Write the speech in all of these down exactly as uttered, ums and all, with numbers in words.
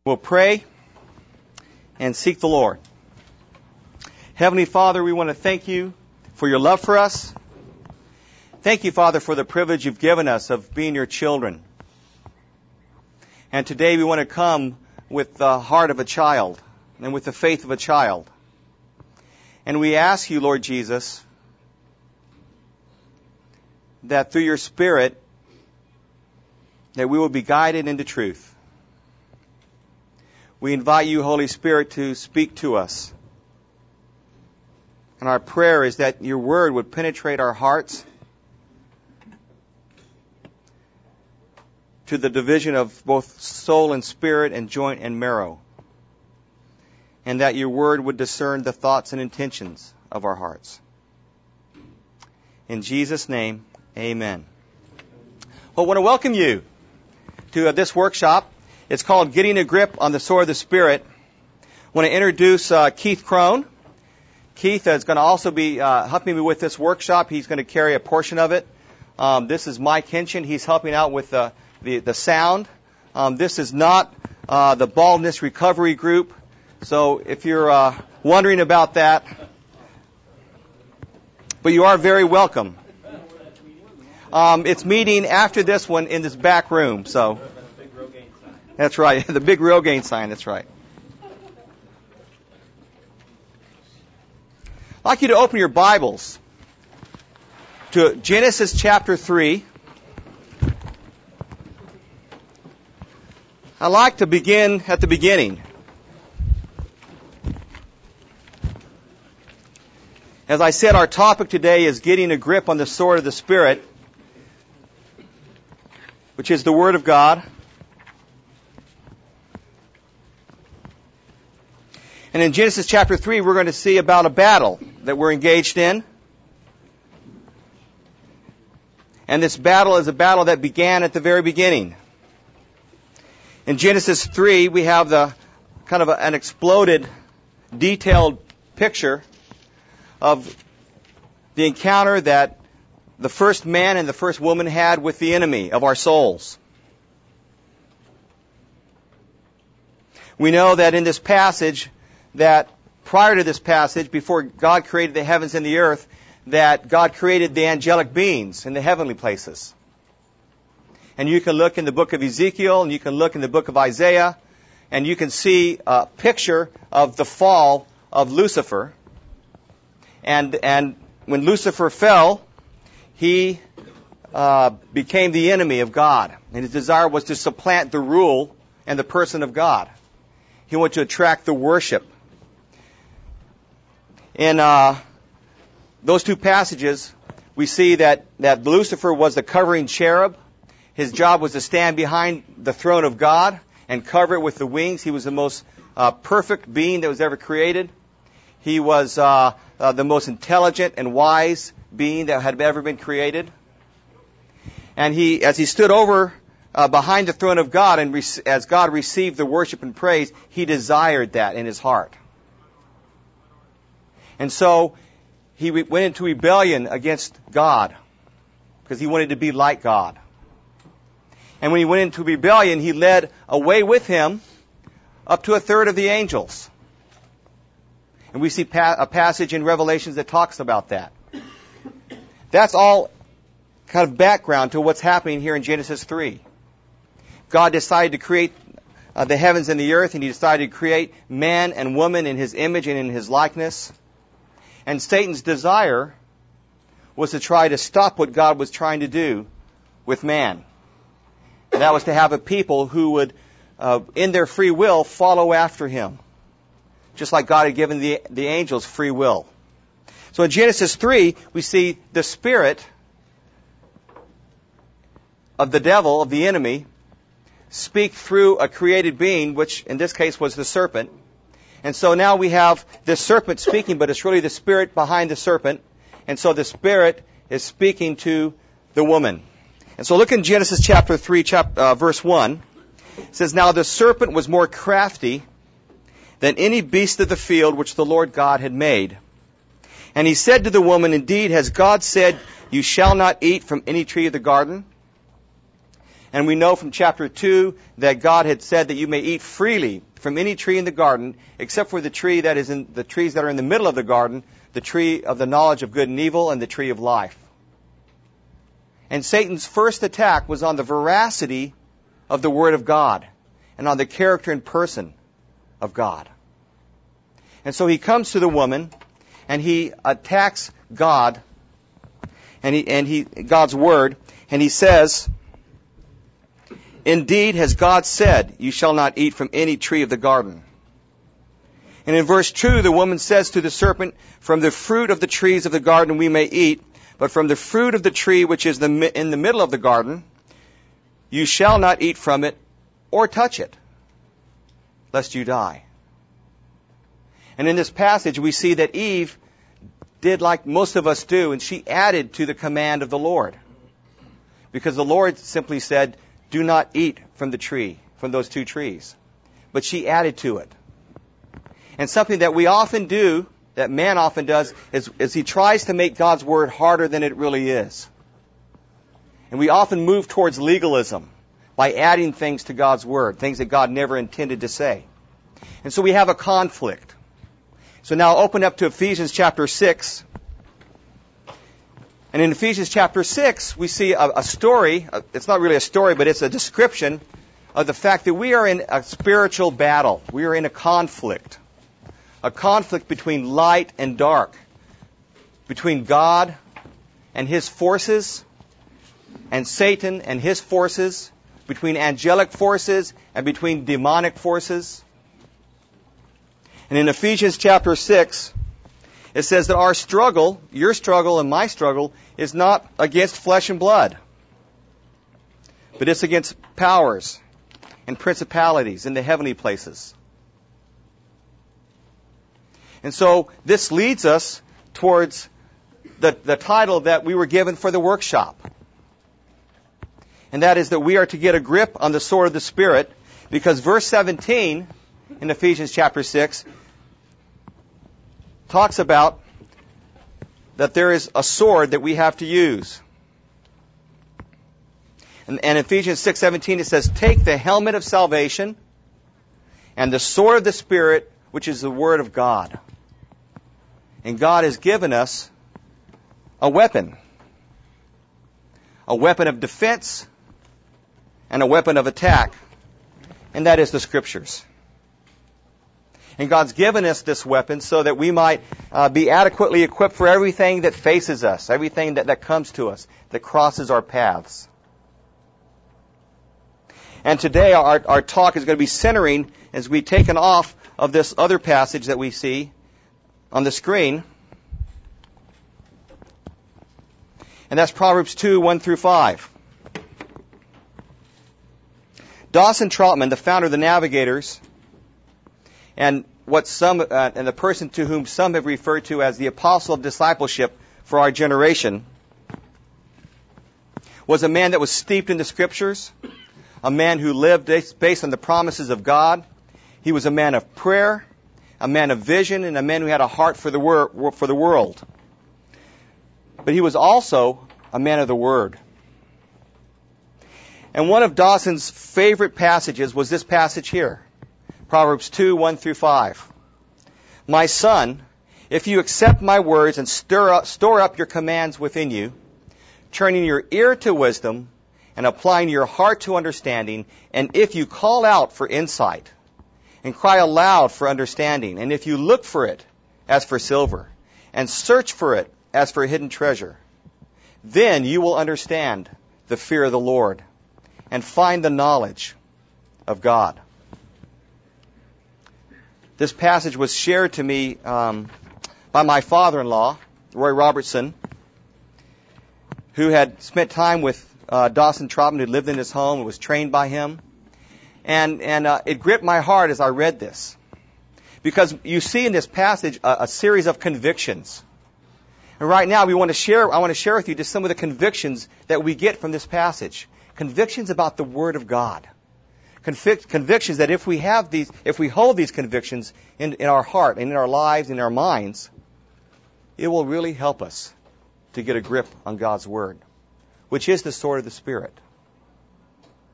We'll pray and seek the Lord. Heavenly Father, we want to thank you for your love for us. Thank you, Father, for the privilege you've given us of being your children. And today we want to come with the heart of a child and with the faith of a child. And we ask you, Lord Jesus, that through your Spirit, that we will be guided into truth. We invite you, Holy Spirit, to speak to us. And our prayer is that your word would penetrate our hearts to the division of both soul and spirit and joint and marrow. And that your word would discern the thoughts and intentions of our hearts. In Jesus' name, amen. Well, I want to welcome you to uh, this workshop. It's called Getting a Grip on the Sword of the Spirit. I want to introduce uh, Keith Crone. Keith is going to also be uh, helping me with this workshop. He's going to carry a portion of it. Um, this is Mike Hinchin. He's helping out with uh, the, the sound. Um, this is not uh, the Baldness Recovery Group. So if you're uh, wondering about that, but you are very welcome. Um, it's meeting after this one in this back room. So that's right, the big Rogaine sign. That's right. I'd like you to open your Bibles to Genesis chapter three. I'd like to begin at the beginning. As I said, our topic today is getting a grip on the sword of the Spirit, which is the Word of God. And in Genesis chapter three, we're going to see about a battle that we're engaged in. And this battle is a battle that began at the very beginning. In Genesis three, we have the kind of a, an exploded, detailed picture of the encounter that the first man and the first woman had with the enemy of our souls. We know that in this passage, that prior to this passage, before God created the heavens and the earth, that God created the angelic beings in the heavenly places. And you can look in the book of Ezekiel, and you can look in the book of Isaiah, and you can see a picture of the fall of Lucifer. And and when Lucifer fell, he uh, became the enemy of God. And his desire was to supplant the rule and the person of God. He wanted to attract the worship. In uh, those two passages, we see that, that Lucifer was the covering cherub. His job was to stand behind the throne of God and cover it with the wings. He was the most uh, perfect being that was ever created. He was uh, uh, the most intelligent and wise being that had ever been created. And he, as he stood over uh, behind the throne of God, and re- as God received the worship and praise, he desired that in his heart. And so he re- went into rebellion against God because he wanted to be like God. And when he went into rebellion, he led away with him up to a third of the angels. And we see pa- a passage in Revelations that talks about that. That's all kind of background to what's happening here in Genesis three. God decided to create uh, the heavens and the earth, and he decided to create man and woman in his image and in his likeness. And Satan's desire was to try to stop what God was trying to do with man. And that was to have a people who would, uh, in their free will, follow after him. Just like God had given the, the angels free will. So in Genesis three, we see the spirit of the devil, of the enemy, speak through a created being, which in this case was the serpent. And so now we have this serpent speaking, but it's really the spirit behind the serpent. And so the spirit is speaking to the woman. And so look in Genesis chapter three, chap- uh, verse one. It says, "Now the serpent was more crafty than any beast of the field which the Lord God had made. And he said to the woman, Indeed, has God said, You shall not eat from any tree of the garden? And we know from chapter two that God had said that you may eat freely from any tree in the garden, except for the tree that is in the trees that are in the middle of the garden, the tree of the knowledge of good and evil and the tree of life. And Satan's first attack was on the veracity of the Word of God and on the character and person of God. And so he comes to the woman and he attacks God and he and he God's Word, and he says, "Indeed has God said, you shall not eat from any tree of the garden." And in verse two, the woman says to the serpent, "From the fruit of the trees of the garden we may eat, but from the fruit of the tree which is the, in the middle of the garden, you shall not eat from it or touch it, lest you die." And in this passage, we see that Eve did like most of us do, and she added to the command of the Lord. Because the Lord simply said, do not eat from the tree, from those two trees. But she added to it. And something that we often do, that man often does, is, is he tries to make God's Word harder than it really is. And we often move towards legalism by adding things to God's Word, things that God never intended to say. And so we have a conflict. So now open up to Ephesians chapter six. And in Ephesians chapter six, we see a, a story. It's not really a story, but it's a description of the fact that we are in a spiritual battle. We are in a conflict. A conflict between light and dark. Between God and His forces and Satan and his forces. Between angelic forces and between demonic forces. And in Ephesians chapter six, it says that our struggle, your struggle and my struggle, is not against flesh and blood, but it's against powers and principalities in the heavenly places. And so this leads us towards the, the title that we were given for the workshop. And that is that we are to get a grip on the sword of the Spirit, because verse seventeen in Ephesians chapter six talks about that there is a sword that we have to use. And, and Ephesians six seventeen it says, "Take the helmet of salvation and the sword of the Spirit, which is the Word of God." And God has given us a weapon. A weapon of defense and a weapon of attack. And that is the Scriptures. And God's given us this weapon so that we might uh, be adequately equipped for everything that faces us, everything that, that comes to us, that crosses our paths. And today our, our talk is going to be centering as we've taken off of this other passage that we see on the screen. And that's Proverbs two, one through five. Dawson Trotman, the founder of the Navigators, and what some uh, and the person to whom some have referred to as the apostle of discipleship for our generation, was a man that was steeped in the Scriptures, a man who lived based on the promises of God. He was a man of prayer, a man of vision, and a man who had a heart for the wor- for the world. But he was also a man of the Word. And one of Dawson's favorite passages was this passage here. Proverbs two, one through five. "My son, if you accept my words and stir up, store up your commands within you, turning your ear to wisdom and applying your heart to understanding, and if you call out for insight and cry aloud for understanding, and if you look for it as for silver and search for it as for hidden treasure, then you will understand the fear of the Lord and find the knowledge of God." This passage was shared to me um, by my father-in-law, Roy Robertson, who had spent time with uh, Dawson Trotman, who lived in his home and was trained by him. And, and uh, it gripped my heart as I read this. Because you see in this passage a, a series of convictions. And right now we want to share, I want to share with you just some of the convictions that we get from this passage. Convictions about the Word of God. Convic- convictions that if we have these, if we hold these convictions in, in our heart and in our lives, in our minds, it will really help us to get a grip on God's Word, which is the sword of the Spirit.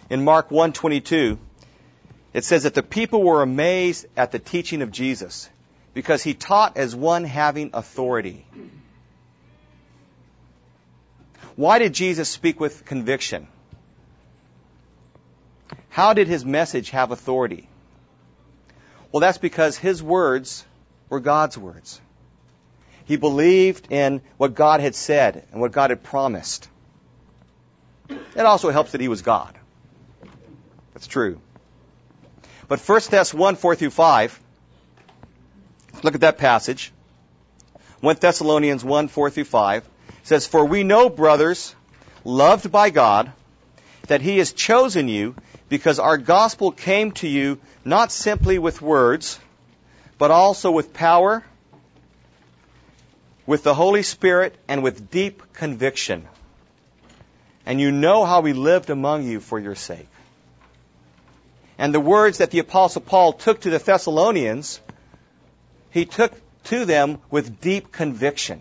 In Mark one twenty-two, it says that the people were amazed at the teaching of Jesus because he taught as one having authority. Why did Jesus speak with conviction? How did his message have authority? Well, that's because his words were God's words. He believed in what God had said and what God had promised. It also helps that he was God. That's true. But First Thessalonians one, four through five, look at that passage. First Thessalonians one, four through five says, "For we know, brothers, loved by God, that he has chosen you because our gospel came to you not simply with words, but also with power, with the Holy Spirit, and with deep conviction. And you know how we lived among you for your sake." And the words that the Apostle Paul took to the Thessalonians, he took to them with deep conviction.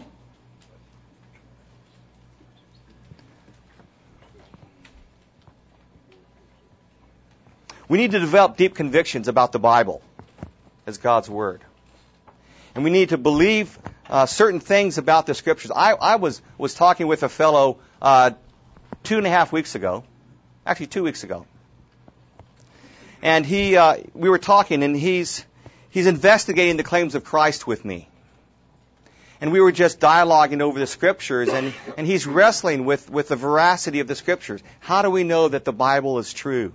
We need to develop deep convictions about the Bible as God's Word. And we need to believe uh, certain things about the Scriptures. I, I was, was talking with a fellow uh, two and a half weeks ago, actually two weeks ago. And he, uh, we were talking, and he's, he's investigating the claims of Christ with me. And we were just dialoguing over the Scriptures, and, and he's wrestling with, with the veracity of the Scriptures. How do we know that the Bible is true?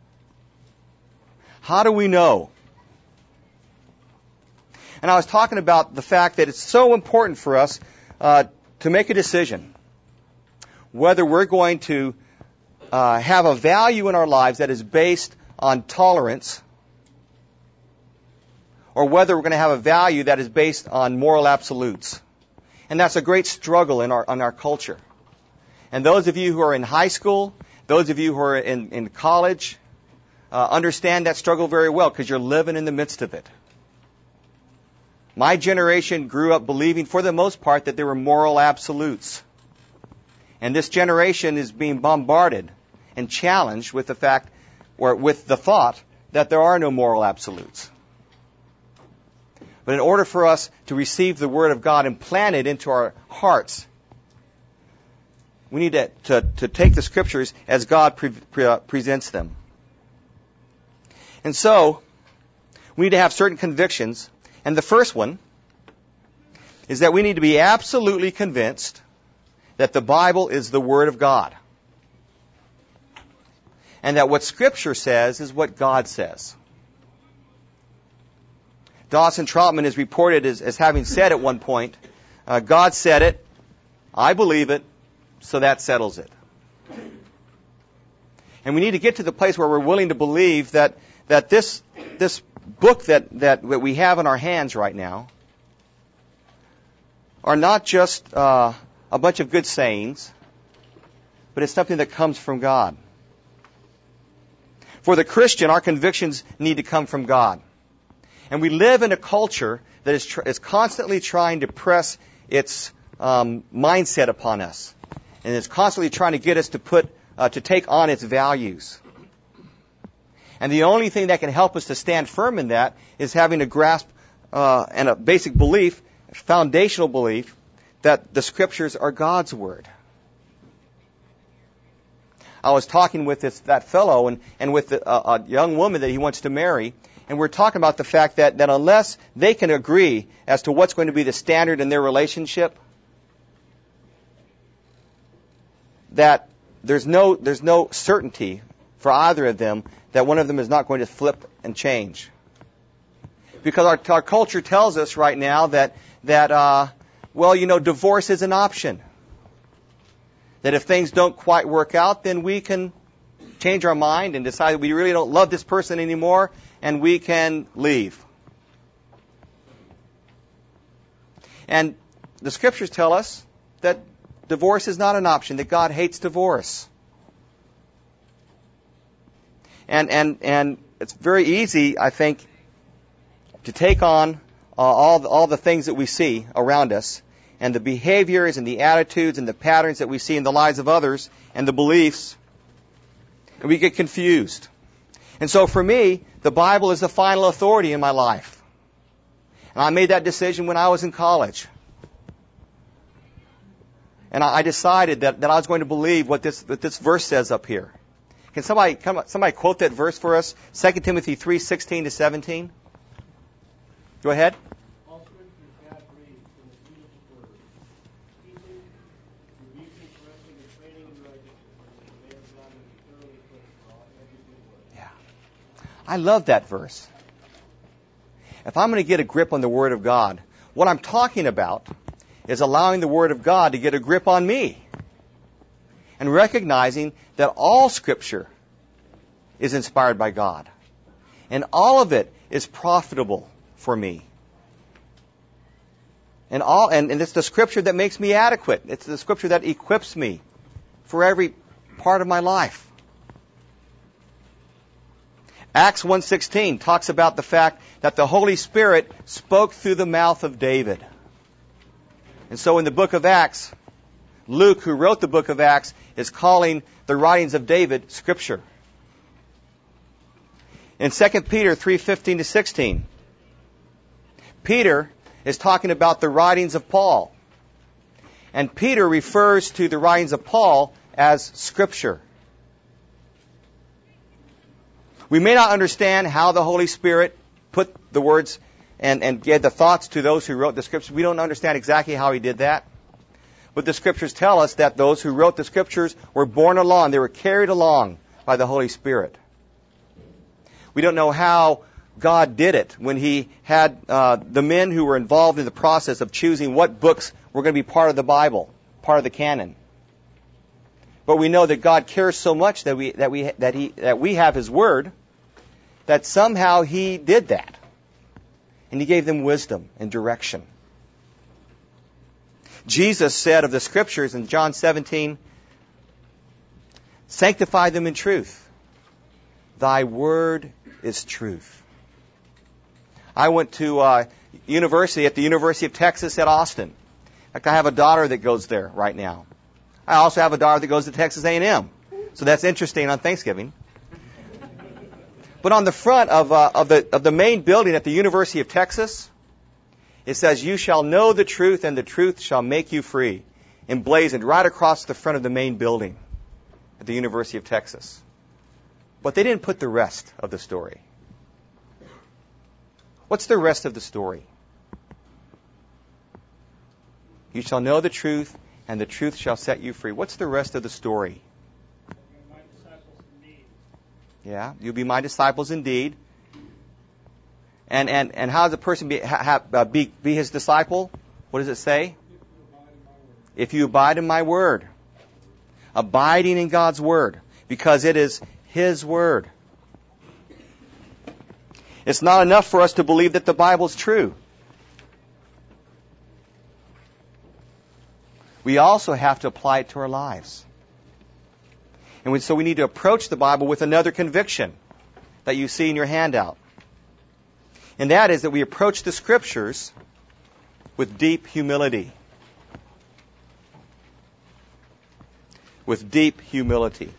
How do we know? And I was talking about the fact that it's so important for us uh, to make a decision whether we're going to uh, have a value in our lives that is based on tolerance, or whether we're going to have a value that is based on moral absolutes. And that's a great struggle in our in our culture. And those of you who are in high school, those of you who are in, in college, uh, understand that struggle very well because you're living in the midst of it. My generation grew up believing, for the most part, that there were moral absolutes. And this generation is being bombarded and challenged with the fact, or with the thought, that there are no moral absolutes. But in order for us to receive the Word of God implanted into our hearts, we need to, to, to take the Scriptures as God pre, pre, uh, presents them. And so, we need to have certain convictions. And the first one is that we need to be absolutely convinced that the Bible is the Word of God. And that what Scripture says is what God says. Dawson Trotman is reported as, as having said at one point, uh, God said it, I believe it, so that settles it. And we need to get to the place where we're willing to believe that, that this, this book that, that, that we have in our hands right now are not just uh, a bunch of good sayings, but it's something that comes from God. For the Christian, our convictions need to come from God. And we live in a culture that is, tr- is constantly trying to press its um, mindset upon us. And is constantly trying to get us to put, uh, to take on its values. And the only thing that can help us to stand firm in that is having a grasp uh, and a basic belief, foundational belief, that the Scriptures are God's Word. I was talking with this, that fellow and, and with the, uh, a young woman that he wants to marry, and we're talking about the fact that, that unless they can agree as to what's going to be the standard in their relationship, that there's no there's no certainty for either of them that one of them is not going to flip and change. Because our, our culture tells us right now that, that uh, well, you know, divorce is an option. That if things don't quite work out, then we can change our mind and decide that we really don't love this person anymore, and we can leave. And the Scriptures tell us that divorce is not an option, that God hates divorce. And and and it's very easy, I think, to take on uh, all the, all the things that we see around us, and the behaviors and the attitudes and the patterns that we see in the lives of others and the beliefs, And we get confused. And so for me, the Bible is the final authority in my life. And I made that decision when I was in college. And I decided that, that I was going to believe what this, what this verse says up here. Can somebody, come, somebody quote that verse for us? Second Timothy three sixteen to seventeen. Go ahead. All Scripture is God-breathed and is useful for teaching, rebuking, correcting, and training in righteousness, and the man of God will be thoroughly equipped for all every good work. Yeah. I love that verse. If I'm going to get a grip on the Word of God, what I'm talking about is allowing the Word of God to get a grip on me. And recognizing that all Scripture is inspired by God. And all of it is profitable for me. And all and, and it's the Scripture that makes me adequate. It's the Scripture that equips me for every part of my life. Acts one sixteen talks about the fact that the Holy Spirit spoke through the mouth of David. And so in the book of Acts, Luke, who wrote the book of Acts, is calling the writings of David Scripture. In Second Peter three fifteen to sixteen, Peter is talking about the writings of Paul. And Peter refers to the writings of Paul as Scripture. We may not understand how the Holy Spirit put the words and, and gave the thoughts to those who wrote the Scriptures. We don't understand exactly how he did that. But the Scriptures tell us that those who wrote the Scriptures were borne along. They were carried along by the Holy Spirit. We don't know how God did it when He had uh, the men who were involved in the process of choosing what books were going to be part of the Bible, part of the canon. But we know that God cares so much that we that we that He that we have His Word, that somehow He did that, and He gave them wisdom and direction. Jesus said of the Scriptures in John seventeen, "Sanctify them in truth. Thy word is truth." I went to uh, university at the University of Texas at Austin. In fact, I have a daughter that goes there right now. I also have a daughter that goes to Texas A and M. So that's interesting on Thanksgiving. But on the front of, uh, of the of the main building at the University of Texas, it says, "You shall know the truth, and the truth shall make you free," emblazoned right across the front of the main building at the University of Texas. But they didn't put the rest of the story. What's the rest of the story? You shall know the truth, and the truth shall set you free. What's the rest of the story? My disciples indeed. Yeah, you'll be my disciples indeed. And and and how does a person be ha, uh, be be his disciple? What does it say? If you abide in my word. Abiding in God's word, because it is His word. It's not enough for us to believe that the Bible is true. We also have to apply it to our lives. And we, so we need to approach the Bible with another conviction that you see in your handout. And that is that we approach the Scriptures with deep humility. With deep humility.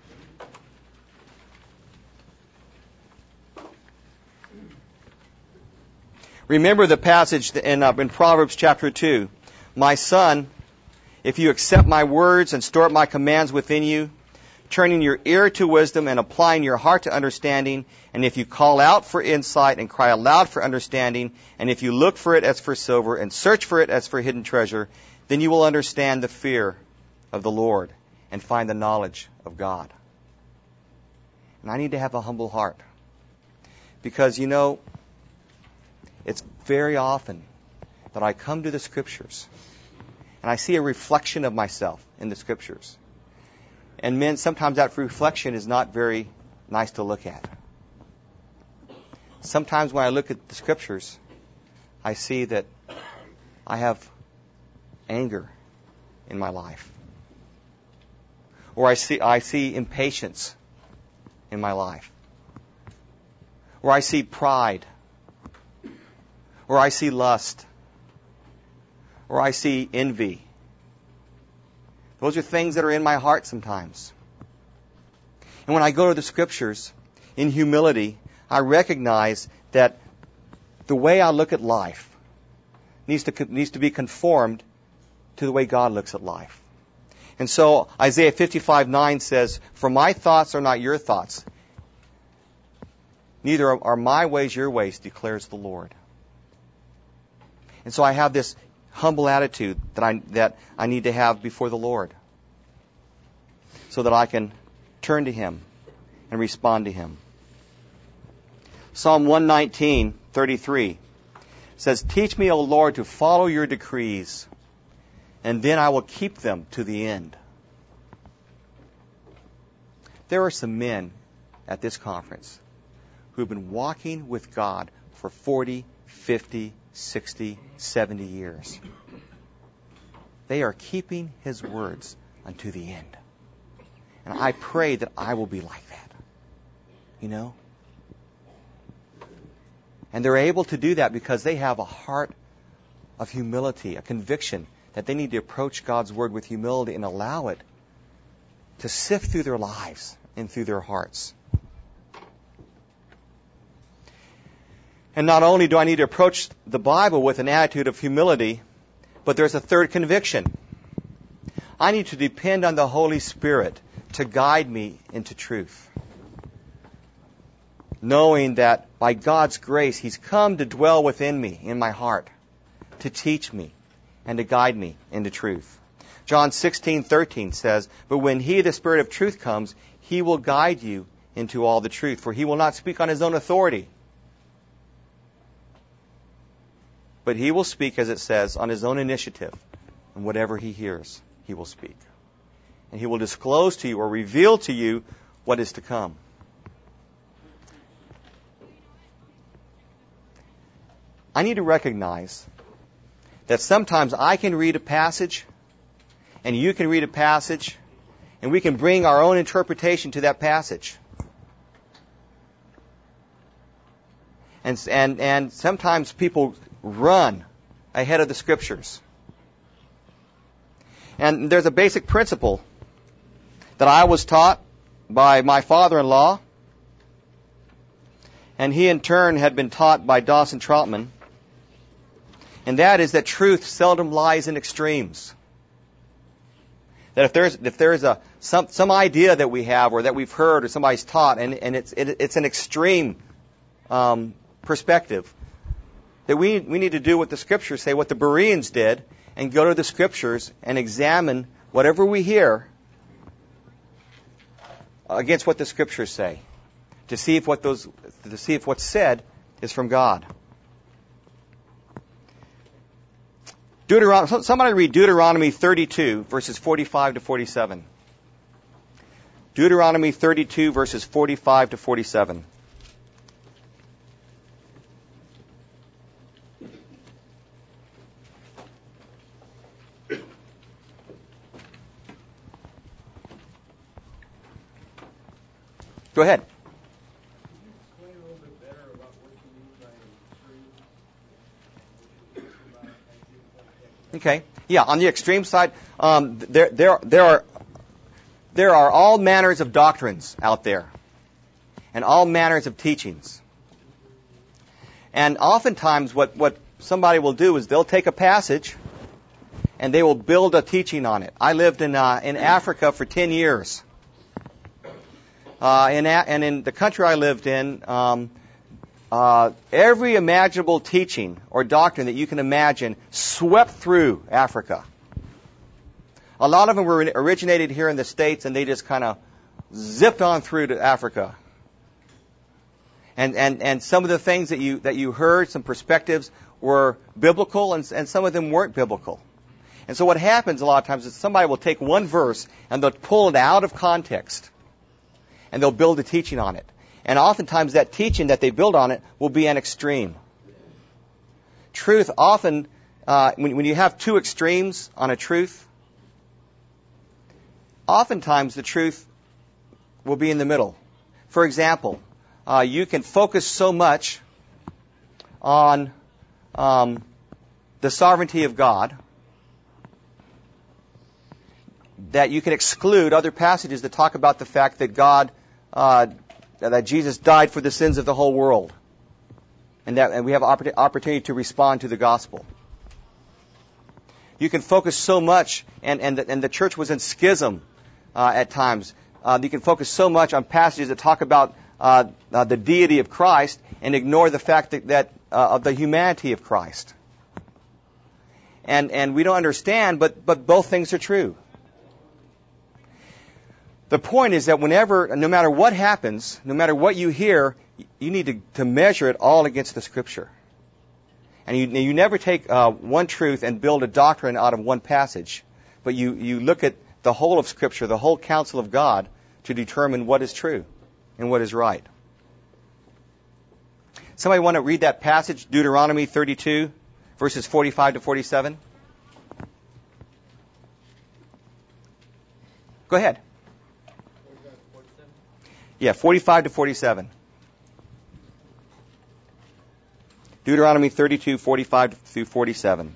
Remember the passage in, uh, in Proverbs chapter two. "My son, if you accept my words and store up my commands within you, turning your ear to wisdom and applying your heart to understanding, and if you call out for insight and cry aloud for understanding, and if you look for it as for silver and search for it as for hidden treasure, then you will understand the fear of the Lord and find the knowledge of God." And I need to have a humble heart. Because, you know, it's very often that I come to the Scriptures and I see a reflection of myself in the Scriptures. And men, sometimes that reflection is not very nice to look at. Sometimes when I look at the Scriptures, I see that I have anger in my life. Or I see I see impatience in my life. Or I see pride. Or I see lust. Or I see envy. Those are things that are in my heart sometimes. And when I go to the Scriptures, in humility, I recognize that the way I look at life needs to, needs to be conformed to the way God looks at life. And so Isaiah fifty-five nine says, "For my thoughts are not your thoughts, neither are my ways your ways, declares the Lord." And so I have this humble attitude that I, that I need to have before the Lord so that I can turn to Him and respond to Him. Psalm one nineteen thirty-three says, "Teach me, O Lord, to follow your decrees, and then I will keep them to the end." There are some men at this conference who have been walking with God for forty, fifty, sixty, seventy years. They are keeping His words unto the end. And I pray that I will be like that. You know? And they're able to do that because they have a heart of humility, a conviction that they need to approach God's Word with humility and allow it to sift through their lives and through their hearts. And not only do I need to approach the Bible with an attitude of humility, but there's a third conviction. I need to depend on the Holy Spirit to guide me into truth, knowing that by God's grace, He's come to dwell within me, in my heart, to teach me and to guide me into truth. John sixteen thirteen says, "But when He, the Spirit of truth, comes, He will guide you into all the truth, for He will not speak on His own authority, but He will speak," as it says, "on His own initiative, and whatever He hears, He will speak. And He will disclose to you or reveal to you what is to come." I need to recognize that sometimes I can read a passage, and you can read a passage, and we can bring our own interpretation to that passage. And, and, and sometimes people run ahead of the Scriptures. And there's a basic principle that I was taught by my father-in-law, and he in turn had been taught by Dawson Trotman, and that is that truth seldom lies in extremes. That if there's if there's a some some idea that we have or that we've heard or somebody's taught, and, and it's it, it's an extreme um, perspective, that we we need to do what the Scriptures say, what the Bereans did, and go to the Scriptures and examine whatever we hear against what the Scriptures say, to see if what those to see if what's said is from God. Deuteronomy, somebody read Deuteronomy thirty-two, verses forty-five to forty-seven. Deuteronomy thirty-two, verses forty-five to forty-seven. Go ahead. Okay. Yeah, on the extreme side, um, there, there, there are, there are all manners of doctrines out there, and all manners of teachings. And oftentimes, what, what somebody will do is they'll take a passage, and they will build a teaching on it. I lived in uh, in Africa for ten years, uh, in a, and in the country I lived in. Um, Uh, every imaginable teaching or doctrine that you can imagine swept through Africa. A lot of them were originated here in the States, and they just kind of zipped on through to Africa. And, and, and some of the things that you, that you heard, some perspectives, were biblical, and, and some of them weren't biblical. And so what happens a lot of times is somebody will take one verse, and they'll pull it out of context, and they'll build a teaching on it. And oftentimes that teaching that they build on it will be an extreme. Truth often, uh, when, when you have two extremes on a truth, oftentimes the truth will be in the middle. For example, uh, you can focus so much on um, the sovereignty of God that you can exclude other passages that talk about the fact that God uh, that Jesus died for the sins of the whole world, and that and we have oppor- opportunity to respond to the gospel. You can focus so much, and and the, and the church was in schism uh, at times. Uh, you can focus so much on passages that talk about uh, uh, the deity of Christ and ignore the fact that, that uh, of the humanity of Christ. And and we don't understand, but but both things are true. The point is that whenever, no matter what happens, no matter what you hear, you need to, to measure it all against the Scripture. And you, you never take uh, one truth and build a doctrine out of one passage, but you, you look at the whole of Scripture, the whole counsel of God, to determine what is true and what is right. Somebody want to read that passage, Deuteronomy thirty-two, verses forty-five to forty-seven? Go ahead. Yeah, forty-five to forty-seven. Deuteronomy thirty-two, forty-five through forty-seven.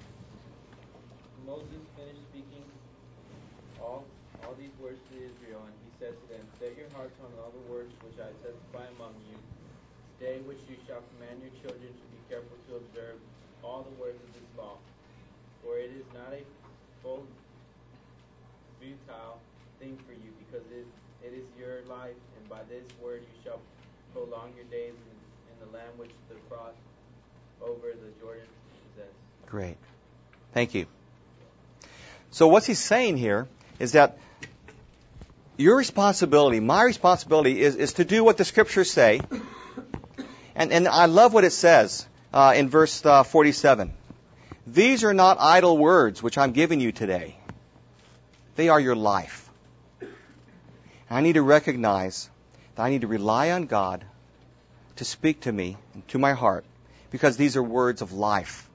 Moses finished speaking all, all these words to Israel, and he said to them, Set your hearts on all the words which I testify among you, today which you shall command your children to be careful to observe all the words of this law. For it is not a full, futile thing for you, because it, it is your life, and by this word you shall prolong your days in, in the land which the cross over the Jordan possess. Great. Thank you. So what's he saying here is that your responsibility, my responsibility, is, is to do what the Scriptures say. And, and I love what it says uh, in verse uh, forty-seven. These are not idle words which I'm giving you today. They are your life. I need to recognize that I need to rely on God to speak to me and to my heart, because these are words of life.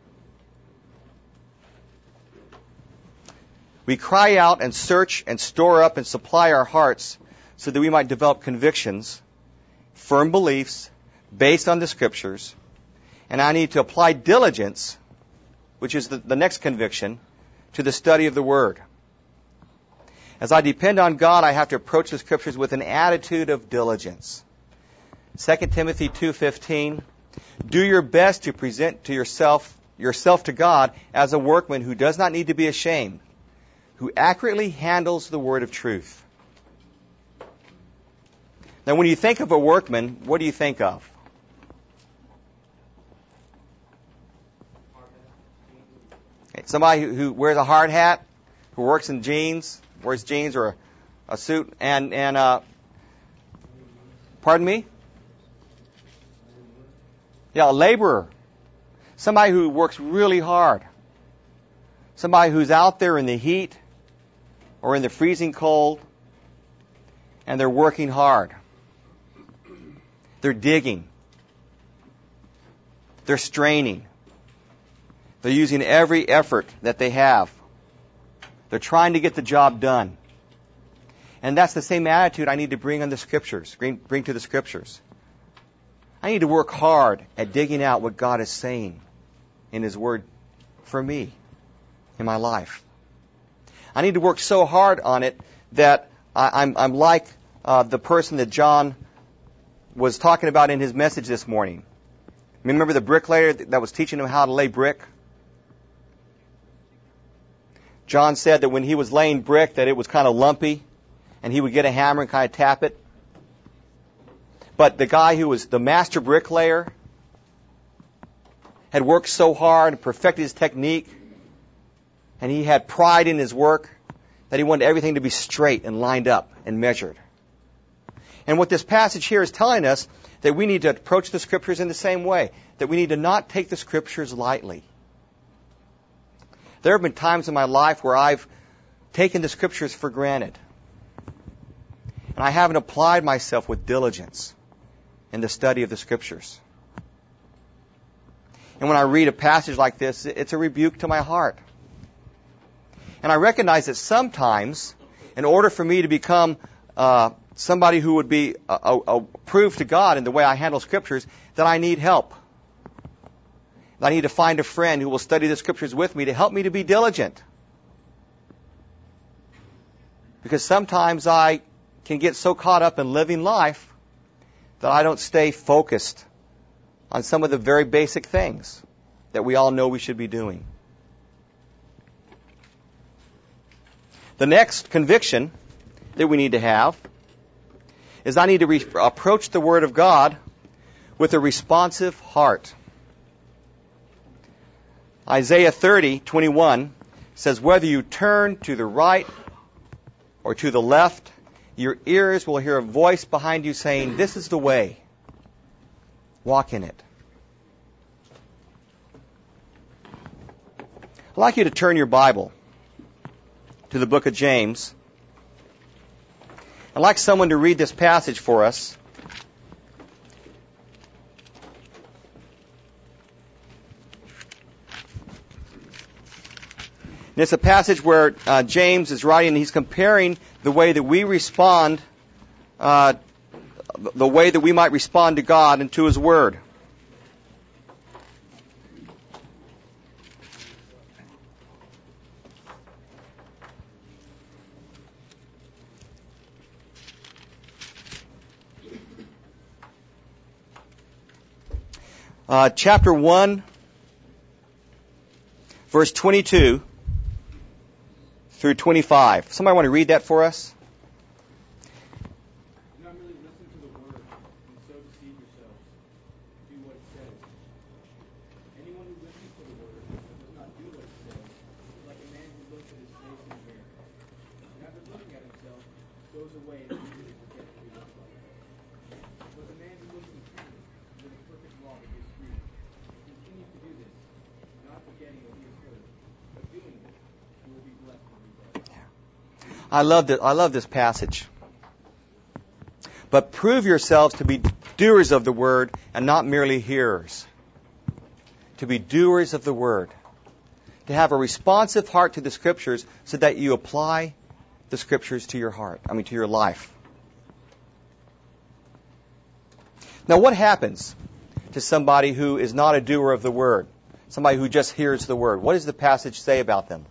We cry out and search and store up and supply our hearts so that we might develop convictions, firm beliefs based on the Scriptures. And I need to apply diligence, which is the, the next conviction, to the study of the Word. As I depend on God, I have to approach the Scriptures with an attitude of diligence. Second Timothy two fifteen, do your best to present to yourself yourself to God as a workman who does not need to be ashamed, who accurately handles the word of truth. Now, when you think of a workman, what do you think of? Okay, somebody who, who wears a hard hat, who works in jeans, wears jeans or a, a suit, and and uh, pardon me? Yeah, a laborer. Somebody who works really hard. Somebody who's out there in the heat or in the freezing cold, and they're working hard. They're digging. They're straining. They're using every effort that they have. They're trying to get the job done. And that's the same attitude I need to bring on the Scriptures, bring, bring to the Scriptures. I need to work hard at digging out what God is saying in His Word for me in my life. I need to work so hard on it that I, I'm, I'm like uh, the person that John was talking about in his message this morning. Remember the bricklayer that was teaching him how to lay brick? John said that when he was laying brick that it was kind of lumpy, and he would get a hammer and kind of tap it. But the guy who was the master bricklayer had worked so hard and perfected his technique, and he had pride in his work that he wanted everything to be straight and lined up and measured. And what this passage here is telling us, that we need to approach the Scriptures in the same way, that we need to not take the Scriptures lightly. There have been times in my life where I've taken the Scriptures for granted, and I haven't applied myself with diligence in the study of the Scriptures. And when I read a passage like this, it's a rebuke to my heart. And I recognize that sometimes, in order for me to become uh, somebody who would be uh, uh, approved to God in the way I handle Scriptures, that I need help. I need to find a friend who will study the Scriptures with me to help me to be diligent. Because sometimes I can get so caught up in living life that I don't stay focused on some of the very basic things that we all know we should be doing. The next conviction that we need to have is I need to re- approach the Word of God with a responsive heart. Isaiah thirty twenty-one says, whether you turn to the right or to the left, your ears will hear a voice behind you saying, this is the way. Walk in it. I'd like you to turn your Bible to the book of James. I'd like someone to read this passage for us. And it's a passage where uh, James is writing, and he's comparing the way that we respond, uh, the way that we might respond to God and to His Word. Uh, chapter one, verse twenty-two through twenty-five. Somebody want to read that for us? Do not merely listen to the word and so deceive yourselves. Do what it says. Anyone who listens to the word and does not do what it says is like a man who looks at his face in the mirror, and after looking at himself, goes away and immediately forgets what he looks like. But the man who looks intently into the perfect law that gives freedom, and continues to do this, not forgetting what he has heard, but doing it, he will be blessed when he does. I love this, I love this passage. But prove yourselves to be doers of the word and not merely hearers. To be doers of the word. To have a responsive heart to the Scriptures so that you apply the Scriptures to your heart, I mean to your life. Now what happens to somebody who is not a doer of the word? Somebody who just hears the word. What does the passage say about them?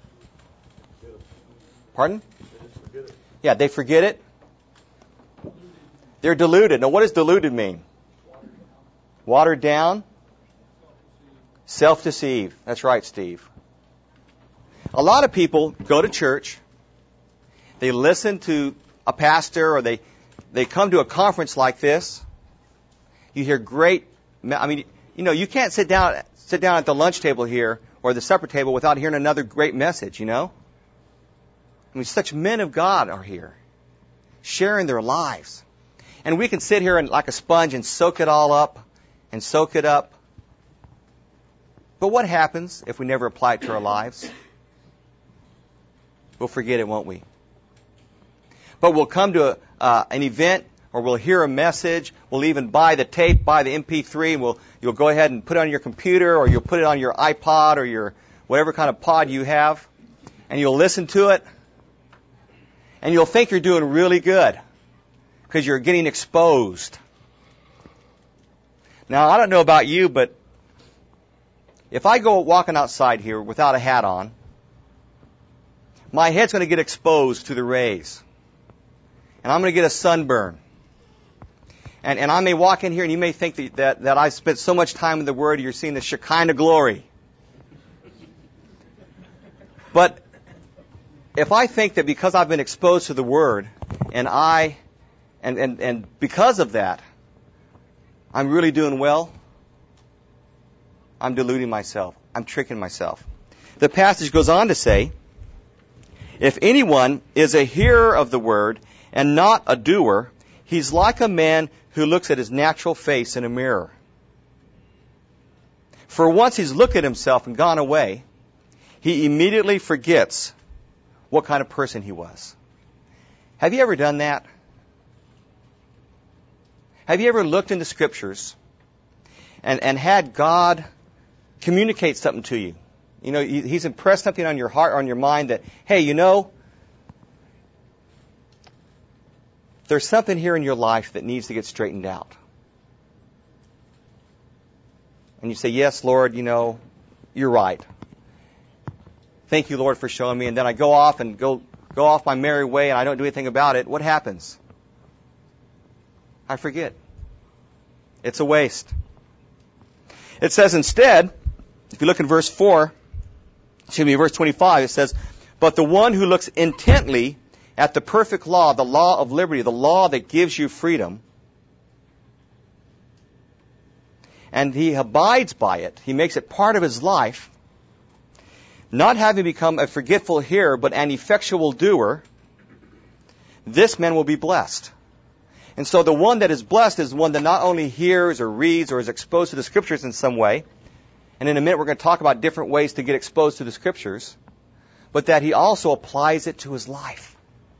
Pardon? Yeah, they forget it. They're deluded. Now, what does deluded mean? Watered down. Self-deceived. That's right, Steve. A lot of people go to church. They listen to a pastor, or they they come to a conference like this. You hear great. I mean, you know, you can't sit down sit down at the lunch table here or the supper table without hearing another great message. You know. I mean, such men of God are here, sharing their lives. And we can sit here and like a sponge and soak it all up and soak it up. But what happens if we never apply it to our lives? We'll forget it, won't we? But we'll come to a, uh, an event, or we'll hear a message. We'll even buy the tape, buy the M P three, and we'll you'll go ahead and put it on your computer, or you'll put it on your iPod or your whatever kind of pod you have, and you'll listen to it. And you'll think you're doing really good because you're getting exposed. Now, I don't know about you, but if I go walking outside here without a hat on, my head's going to get exposed to the rays. And I'm going to get a sunburn. And, and I may walk in here and you may think that, that, that I've spent so much time in the Word, you're seeing the Shekinah glory. But if I think that because I've been exposed to the Word, and I, and, and, and because of that, I'm really doing well, I'm deluding myself. I'm tricking myself. The passage goes on to say, if anyone is a hearer of the Word and not a doer, he's like a man who looks at his natural face in a mirror. For once he's looked at himself and gone away, he immediately forgets what kind of person he was. Have you ever done that? Have you ever looked in the Scriptures and, and had God communicate something to you? You know, He's impressed something on your heart or on your mind that, hey, you know, there's something here in your life that needs to get straightened out. And you say, yes, Lord, you know, you're right. Thank you, Lord, for showing me. And then I go off and go go off my merry way and I don't do anything about it, what happens? I forget. It's a waste. It says instead, if you look in verse four, excuse me, verse twenty-five, it says, but the one who looks intently at the perfect law, the law of liberty, the law that gives you freedom, and he abides by it, he makes it part of his life, not having become a forgetful hearer, but an effectual doer, this man will be blessed. And so the one that is blessed is one that not only hears or reads or is exposed to the Scriptures in some way, and in a minute we're going to talk about different ways to get exposed to the Scriptures, but that he also applies it to his life.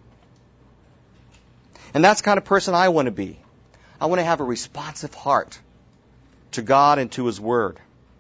And that's the kind of person I want to be. I want to have a responsive heart to God and to His Word.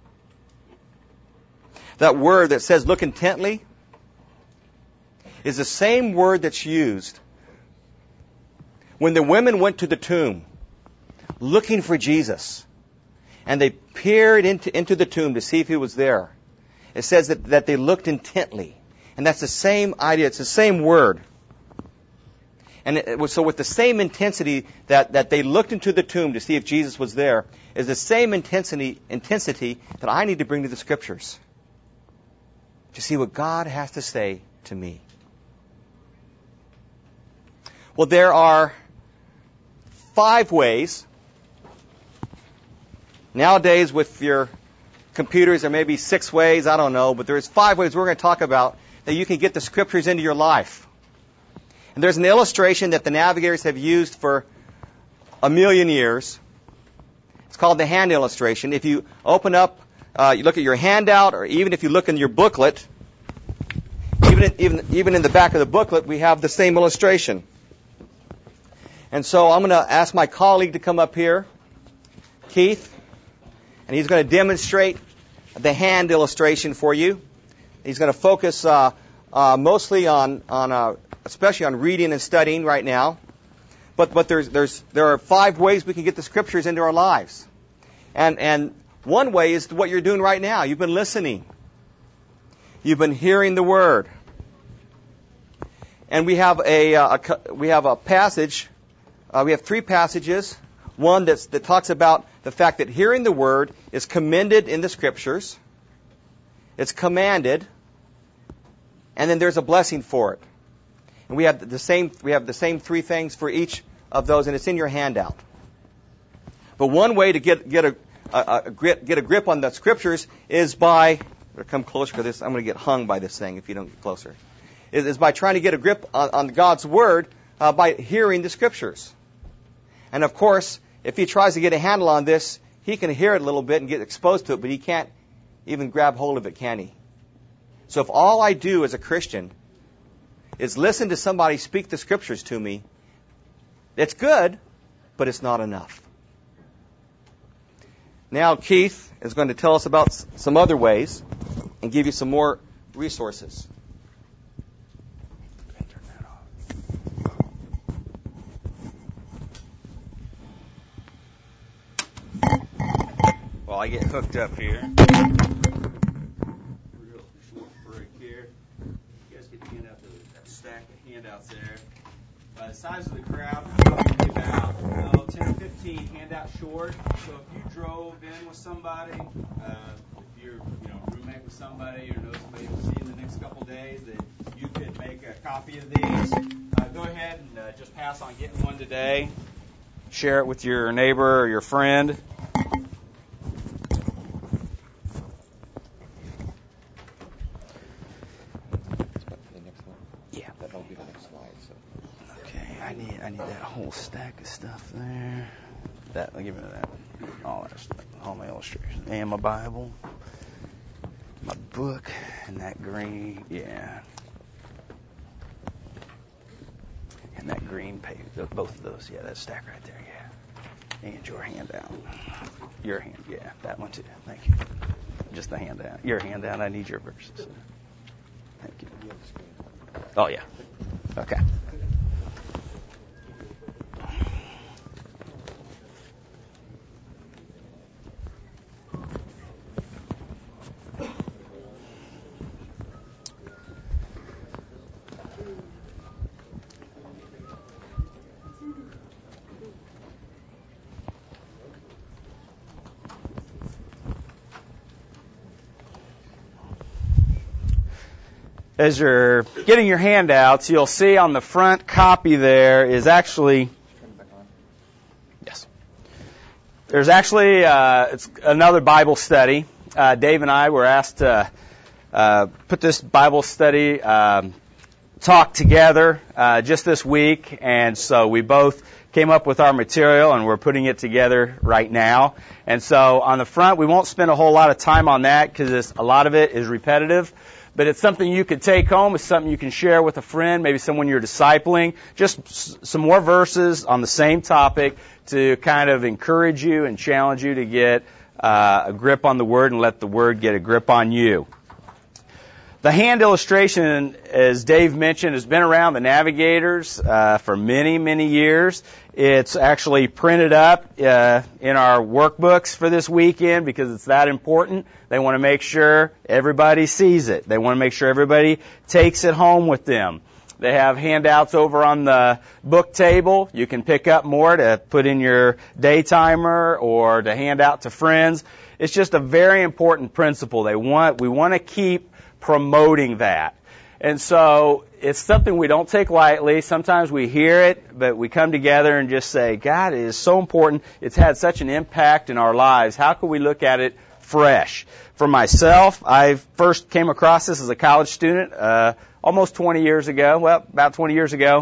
That word that says, look intently, is the same word that's used when the women went to the tomb looking for Jesus, and they peered into, into the tomb to see if He was there. It says that, that they looked intently. And that's the same idea. It's the same word. And it was, so with the same intensity that, that they looked into the tomb to see if Jesus was there, is the same intensity, intensity that I need to bring to the Scriptures to see what God has to say to me. Well, there are five ways. Nowadays, with your computers, there may be six ways, I don't know, but there's five ways we're going to talk about that you can get the Scriptures into your life. And there's an illustration that the navigators have used for a million years. It's called the hand illustration. If you open up, uh, you look at your handout, or even if you look in your booklet, even in, even, even in the back of the booklet, we have the same illustration. And so I'm going to ask my colleague to come up here, Keith, and he's going to demonstrate the hand illustration for you. He's going to focus uh, uh, mostly on, on uh, especially on reading and studying right now. But but there's there's there are five ways we can get the Scriptures into our lives, and and one way is what you're doing right now. You've been listening. You've been hearing the Word, and we have a, a we have a passage. Uh, we have three passages. One that's, that talks about the fact that hearing the Word is commended in the Scriptures. It's commanded, and then there's a blessing for it. And we have the same we have the same three things for each of those, and it's in your handout. But one way to get get a, a, a grip, get a grip on the Scriptures is by come closer to this. I'm going to get hung by this thing if you don't get closer. Is, is by trying to get a grip on, on God's Word uh, by hearing the Scriptures. And of course, if he tries to get a handle on this, he can hear it a little bit and get exposed to it, but he can't even grab hold of it, can he? So if all I do as a Christian is listen to somebody speak the Scriptures to me, it's good, but it's not enough. Now Keith is going to tell us about some other ways and give you some more resources. Well, I get hooked up here. Real short break here. You guys get to hand out the, that stack of handouts there. By the size of the crowd, probably about oh, ten or fifteen handouts short. So if you drove in with somebody, uh, if you're you know roommate with somebody or know somebody you'll see in the next couple days, that you could make a copy of these. Uh, go ahead and uh, just pass on getting one today. Share it with your neighbor or your friend. I need I need that whole stack of stuff there. That I'll give me that. All that stuff. All my illustrations. And my Bible. My book. And that green yeah. And that green page. Both of those, yeah, that stack right there, yeah. And your handout. Your hand, yeah, that one too. Thank you. Just the handout. Your handout, I need your verses. Thank you. Oh yeah. Okay. as you're getting your handouts, you'll see on the front copy there is actually, yes, there's actually uh, it's another Bible study. Uh, Dave and I were asked to uh, put this Bible study um, talk together uh, just this week, and so we both came up with our material, and we're putting it together right now. And so on the front, we won't spend a whole lot of time on that because a lot of it is repetitive. But it's something you could take home. It's something you can share with a friend, maybe someone you're discipling. Just s- some more verses on the same topic to kind of encourage you and challenge you to get uh, a grip on the Word and let the Word get a grip on you. The hand illustration, as Dave mentioned, has been around the Navigators uh, for many, many years. It's actually printed up uh, in our workbooks for this weekend because it's that important. They want to make sure everybody sees it. They want to make sure everybody takes it home with them. They have handouts over on the book table. You can pick up more to put in your day timer or to hand out to friends. It's just a very important principle. They want we want to keep promoting that. And so it's something we don't take lightly. Sometimes we hear it, but we come together and just say, God, it is so important. It's had such an impact in our lives. How can we look at it fresh? For myself, I first came across this as a college student uh, almost twenty years ago, well, about twenty years ago,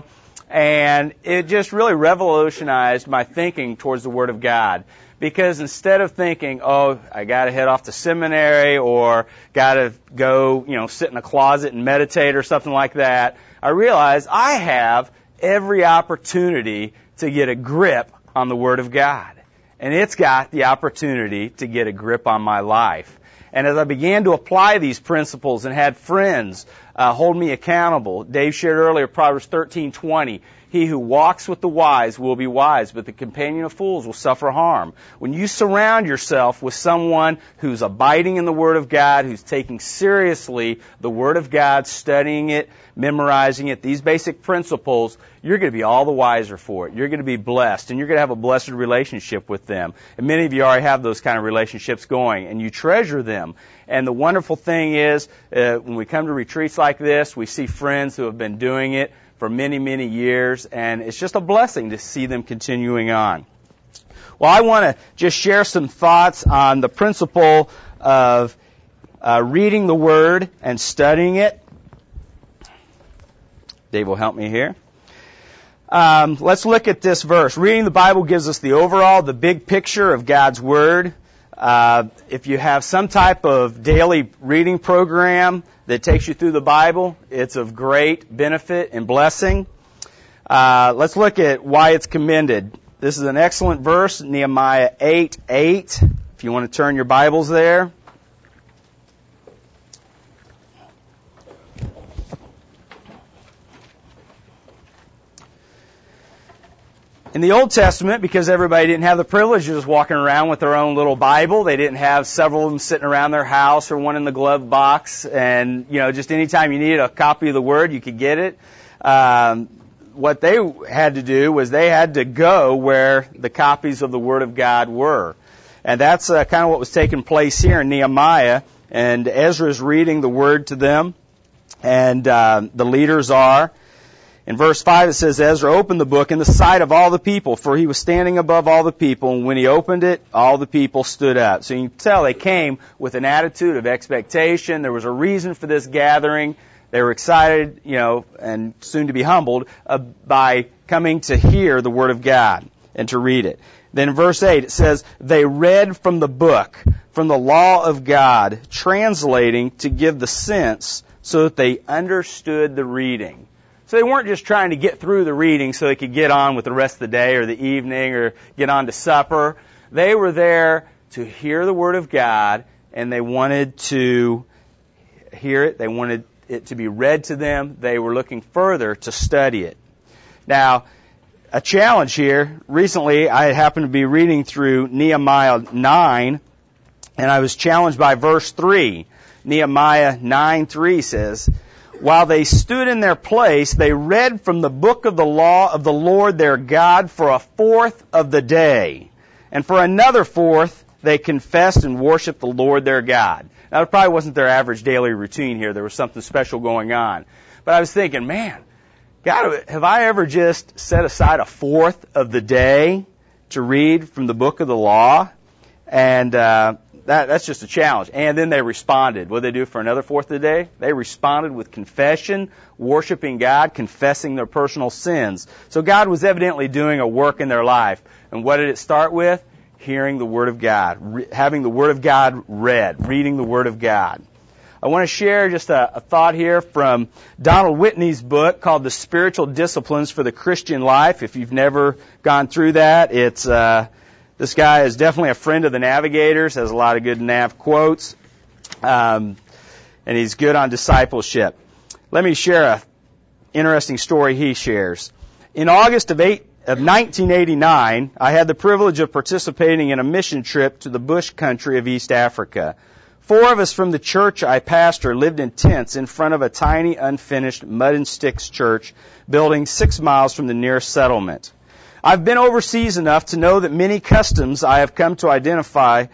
and it just really revolutionized my thinking towards the Word of God. Because instead of thinking, oh, I got to head off to seminary or got to go, you know, sit in a closet and meditate or something like that, I realized I have every opportunity to get a grip on the Word of God. And it's got the opportunity to get a grip on my life. And as I began to apply these principles and had friends uh, hold me accountable, Dave shared earlier Proverbs thirteen twenty. He who walks with the wise will be wise, but the companion of fools will suffer harm. When you surround yourself with someone who's abiding in the Word of God, who's taking seriously the Word of God, studying it, memorizing it, these basic principles, you're going to be all the wiser for it. You're going to be blessed, and you're going to have a blessed relationship with them. And many of you already have those kind of relationships going, and you treasure them. And the wonderful thing is, uh, when we come to retreats like this, we see friends who have been doing it for many, many years, and it's just a blessing to see them continuing on. Well, I want to just share some thoughts on the principle of uh, reading the Word and studying it. Dave will help me here. Um, let's look at this verse. Reading the Bible gives us the overall, the big picture of God's Word. Uh, if you have some type of daily reading program that takes you through the Bible, it's of great benefit and blessing. Uh, let's look at why it's commended. This is an excellent verse, Nehemiah eight eight. If you want to turn your Bibles there. In the Old Testament, because everybody didn't have the privilege of just walking around with their own little Bible, they didn't have several of them sitting around their house or one in the glove box. And, you know, just anytime you needed a copy of the Word, you could get it. Um, what they had to do was they had to go where the copies of the Word of God were. And that's uh, kind of what was taking place here in Nehemiah. And Ezra's reading the Word to them. And uh, the leaders are. In verse five it says, Ezra opened the book in the sight of all the people, for he was standing above all the people, and when he opened it, all the people stood up. So you can tell they came with an attitude of expectation. There was a reason for this gathering. They were excited, you know, and soon to be humbled uh, by coming to hear the Word of God and to read it. Then in verse eight it says, they read from the book, from the law of God, translating to give the sense so that they understood the reading. So they weren't just trying to get through the reading so they could get on with the rest of the day or the evening or get on to supper. They were there to hear the Word of God, and they wanted to hear it. They wanted it to be read to them. They were looking further to study it. Now, a challenge here. Recently, I happened to be reading through Nehemiah nine, and I was challenged by verse three. Nehemiah nine three says, while they stood in their place, they read from the book of the law of the Lord their God for a fourth of the day. And for another fourth, they confessed and worshiped the Lord their God. Now, it probably wasn't their average daily routine here. There was something special going on. But I was thinking, man, God, have I ever just set aside a fourth of the day to read from the book of the law? And uh, that, that's just a challenge. And then they responded. What did they do for another fourth of the day? They responded with confession, worshiping God, confessing their personal sins. So God was evidently doing a work in their life. And what did it start with? Hearing the Word of God, re- having the Word of God read, reading the Word of God. I want to share just a, a thought here from Donald Whitney's book called The Spiritual Disciplines for the Christian Life. If you've never gone through that, it's uh, this guy is definitely a friend of the Navigators, has a lot of good nav quotes, um, and he's good on discipleship. Let me share a interesting story he shares. In August of eight. Of nineteen eighty-nine, I had the privilege of participating in a mission trip to the bush country of East Africa. Four of us from the church I pastor lived in tents in front of a tiny, unfinished mud and sticks church building six miles from the nearest settlement. I've been overseas enough to know that many customs I have come to identify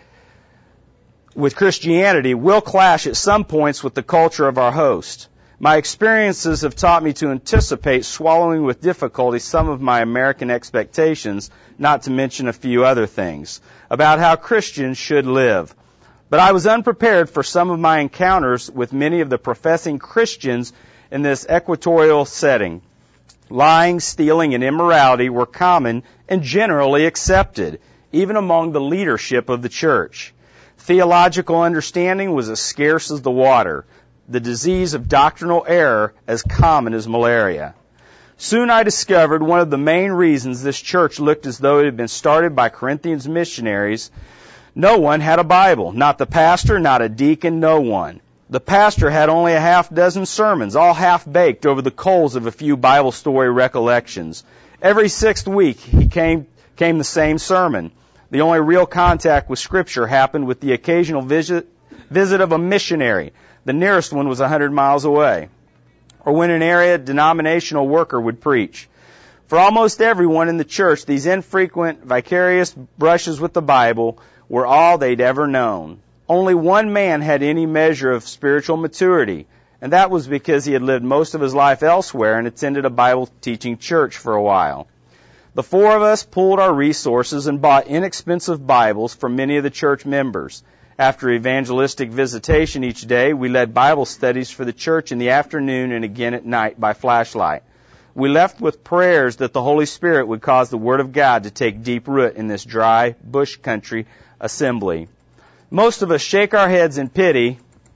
with Christianity will clash at some points with the culture of our host. My experiences have taught me to anticipate swallowing with difficulty some of my American expectations, not to mention a few other things, about how Christians should live. But I was unprepared for some of my encounters with many of the professing Christians in this equatorial setting. Lying, stealing, and immorality were common and generally accepted, even among the leadership of the church. Theological understanding was as scarce as the water. The disease of doctrinal error as common as malaria. Soon I discovered one of the main reasons this church looked as though it had been started by Corinthians missionaries. No one had a Bible, not the pastor, not a deacon, no one. The pastor had only a half dozen sermons, all half-baked over the coals of a few Bible story recollections. Every sixth week he came, came the same sermon. The only real contact with Scripture happened with the occasional visit, visit of a missionary. The nearest one was a hundred miles away. Or when an area denominational worker would preach. For almost everyone in the church, these infrequent, vicarious brushes with the Bible were all they'd ever known. Only one man had any measure of spiritual maturity, and that was because he had lived most of his life elsewhere and attended a Bible-teaching church for a while. The four of us pooled our resources and bought inexpensive Bibles for many of the church members. After evangelistic visitation each day, we led Bible studies for the church in the afternoon and again at night by flashlight. We left with prayers that the Holy Spirit would cause the Word of God to take deep root in this dry, bush country assembly. Most of us shake our heads in pity.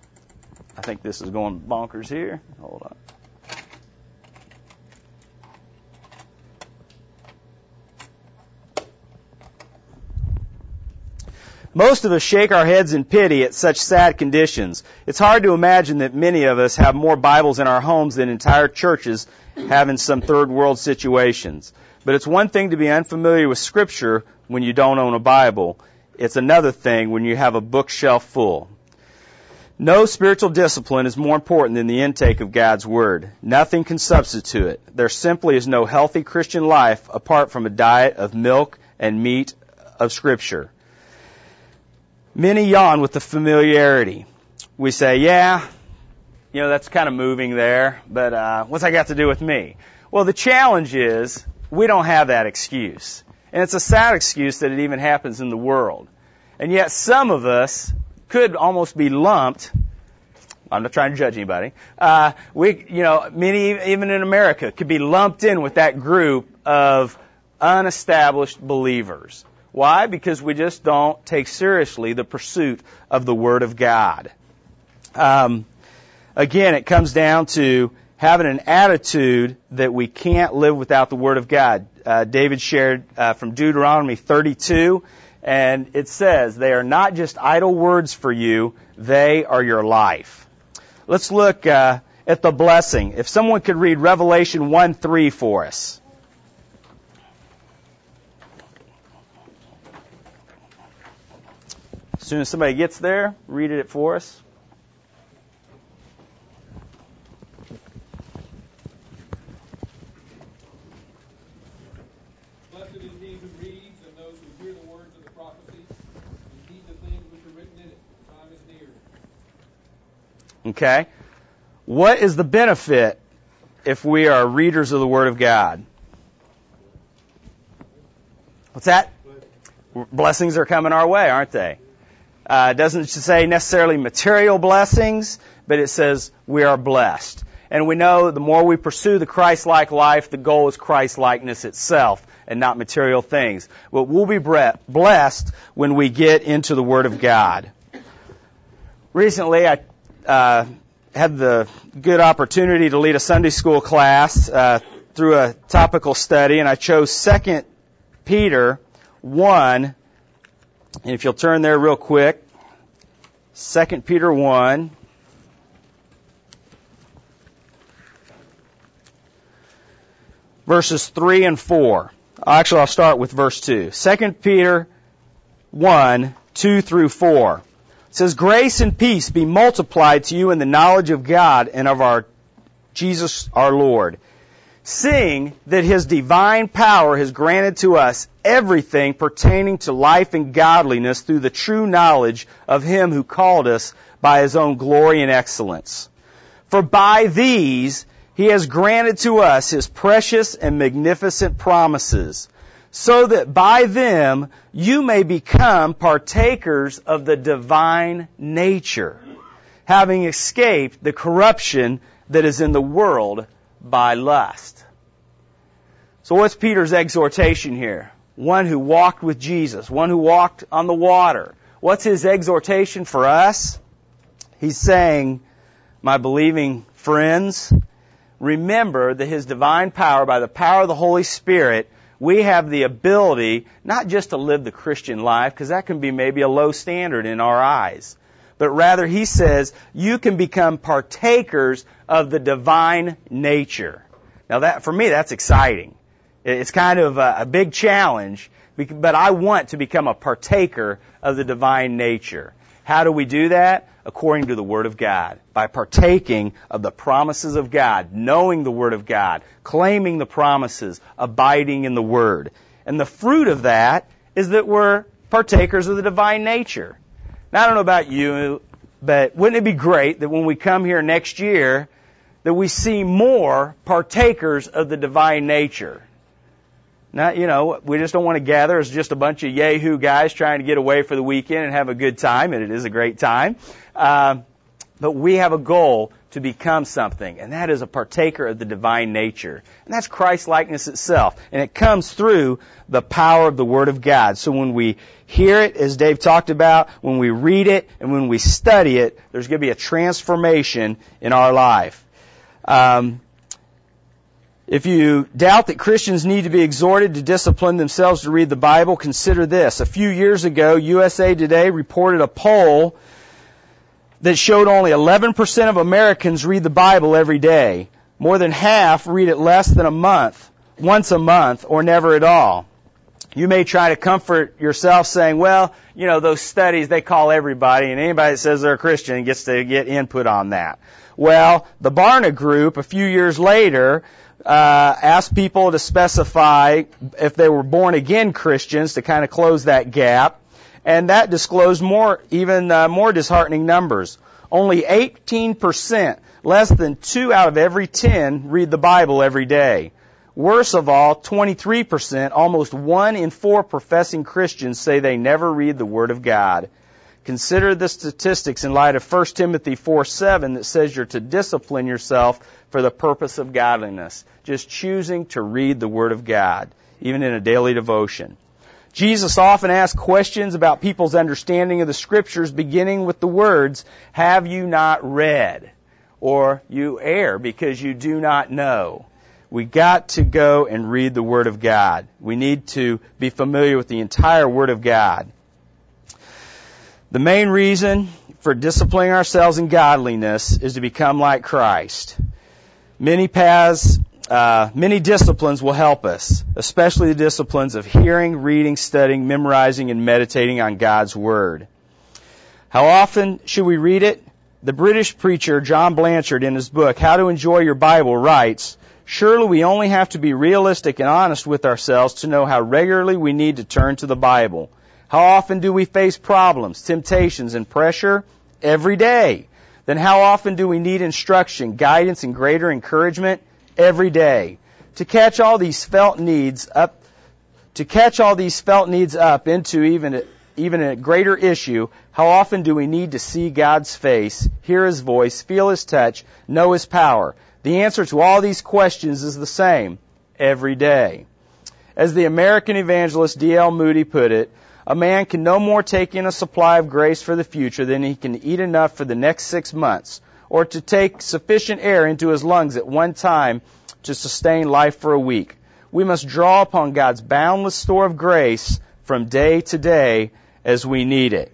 I think this is going bonkers here. Hold on. Most of us shake our heads in pity at such sad conditions. It's hard to imagine that many of us have more Bibles in our homes than entire churches have in some third world situations. But it's one thing to be unfamiliar with Scripture when you don't own a Bible. It's another thing when you have a bookshelf full. No spiritual discipline is more important than the intake of God's Word. Nothing can substitute it. There simply is no healthy Christian life apart from a diet of milk and meat of Scripture. Many yawn with the familiarity. We say, yeah, you know, that's kind of moving there, but uh, what's that got to do with me? Well, the challenge is we don't have that excuse. And it's a sad excuse that it even happens in the world. And yet some of us could almost be lumped. I'm not trying to judge anybody. Uh, we, you know, many, even in America, could be lumped in with that group of unestablished believers. Why? Because we just don't take seriously the pursuit of the Word of God. Um, again, it comes down to having an attitude that we can't live without the Word of God. Uh, David shared uh, from Deuteronomy thirty-two, and it says, they are not just idle words for you, they are your life. Let's look uh, at the blessing. If someone could read Revelation one three for us. As soon as somebody gets there, read it for us. Blessed is he who reads and those who hear the words of the prophecy and heed the Okay? What is the benefit if we are readers of the Word of God? What's that? Blessings are coming our way, aren't they? Uh, it doesn't say necessarily material blessings, but it says we are blessed. And we know the more we pursue the Christ-like life, the goal is Christ-likeness itself and not material things. But we'll be blessed when we get into the Word of God. Recently, I uh, had the good opportunity to lead a Sunday school class uh, through a topical study, and I chose Second Peter one. And if you'll turn there real quick, Second Peter one. Verses three and four. Actually, I'll start with verse two. Second Peter one, two through four. It says, "Grace and peace be multiplied to you in the knowledge of God and of our Jesus our Lord, seeing that His divine power has granted to us everything pertaining to life and godliness through the true knowledge of Him who called us by His own glory and excellence. For by these He has granted to us His precious and magnificent promises, so that by them you may become partakers of the divine nature, having escaped the corruption that is in the world by lust." So what's Peter's exhortation here? One who walked with Jesus, one who walked on the water. What's his exhortation for us? He's saying, my believing friends, remember that His divine power, by the power of the Holy Spirit, we have the ability not just to live the Christian life, because that can be maybe a low standard in our eyes, but rather he says you can become partakers of the divine nature. Now that, for me, that's exciting. It's kind of a, a big challenge, but I want to become a partaker of the divine nature. How do we do that? According to the Word of God, by partaking of the promises of God, knowing the Word of God, claiming the promises, abiding in the Word. And the fruit of that is that we're partakers of the divine nature. Now, I don't know about you, but wouldn't it be great that when we come here next year, that we see more partakers of the divine nature? Now, you know, we just don't want to gather as just a bunch of yahoo guys trying to get away for the weekend and have a good time, and it is a great time. Uh, but we have a goal to become something, and that is a partaker of the divine nature. And that's Christ-likeness itself. And it comes through the power of the Word of God. So when we hear it, as Dave talked about, when we read it, and when we study it, there's going to be a transformation in our life. Um, If you doubt that Christians need to be exhorted to discipline themselves to read the Bible, consider this. A few years ago, U S A Today reported a poll that showed only eleven percent of Americans read the Bible every day. More than half read it less than a month, once a month, or never at all. You may try to comfort yourself saying, well, you know, those studies, they call everybody, and anybody that says they're a Christian gets to get input on that. Well, the Barna Group, a few years later, Uh, asked people to specify if they were born-again Christians to kind of close that gap, and that disclosed more, even uh, more disheartening numbers. Only eighteen percent, less than two out of every ten, read the Bible every day. Worse of all, twenty-three percent, almost one in four professing Christians say they never read the Word of God. Consider the statistics in light of First Timothy four seven that says you're to discipline yourself for the purpose of godliness. Just choosing to read the Word of God, even in a daily devotion. Jesus often asked questions about people's understanding of the Scriptures, beginning with the words, "Have you not read?" Or, "You err because you do not know." We got to go and read the Word of God. We need to be familiar with the entire Word of God. The main reason for disciplining ourselves in godliness is to become like Christ. Many paths, uh, many disciplines will help us, especially the disciplines of hearing, reading, studying, memorizing, and meditating on God's Word. How often should we read it? The British preacher John Blanchard, in his book, How to Enjoy Your Bible, writes, "Surely we only have to be realistic and honest with ourselves to know how regularly we need to turn to the Bible. How often do we face problems, temptations, and pressure? Every day. then how often do we need instruction, guidance, and greater encouragement? Every day. To catch all these felt needs up, to catch all these felt needs up into even a, even a greater issue, how often do we need to see God's face, hear His voice, feel His touch, know His power? The answer to all these questions is the same. Every day. As the American evangelist D L Moody put it, a man can no more take in a supply of grace for the future than he can eat enough for the next six months, or to take sufficient air into his lungs at one time to sustain life for a week. We must draw upon God's boundless store of grace from day to day as we need it.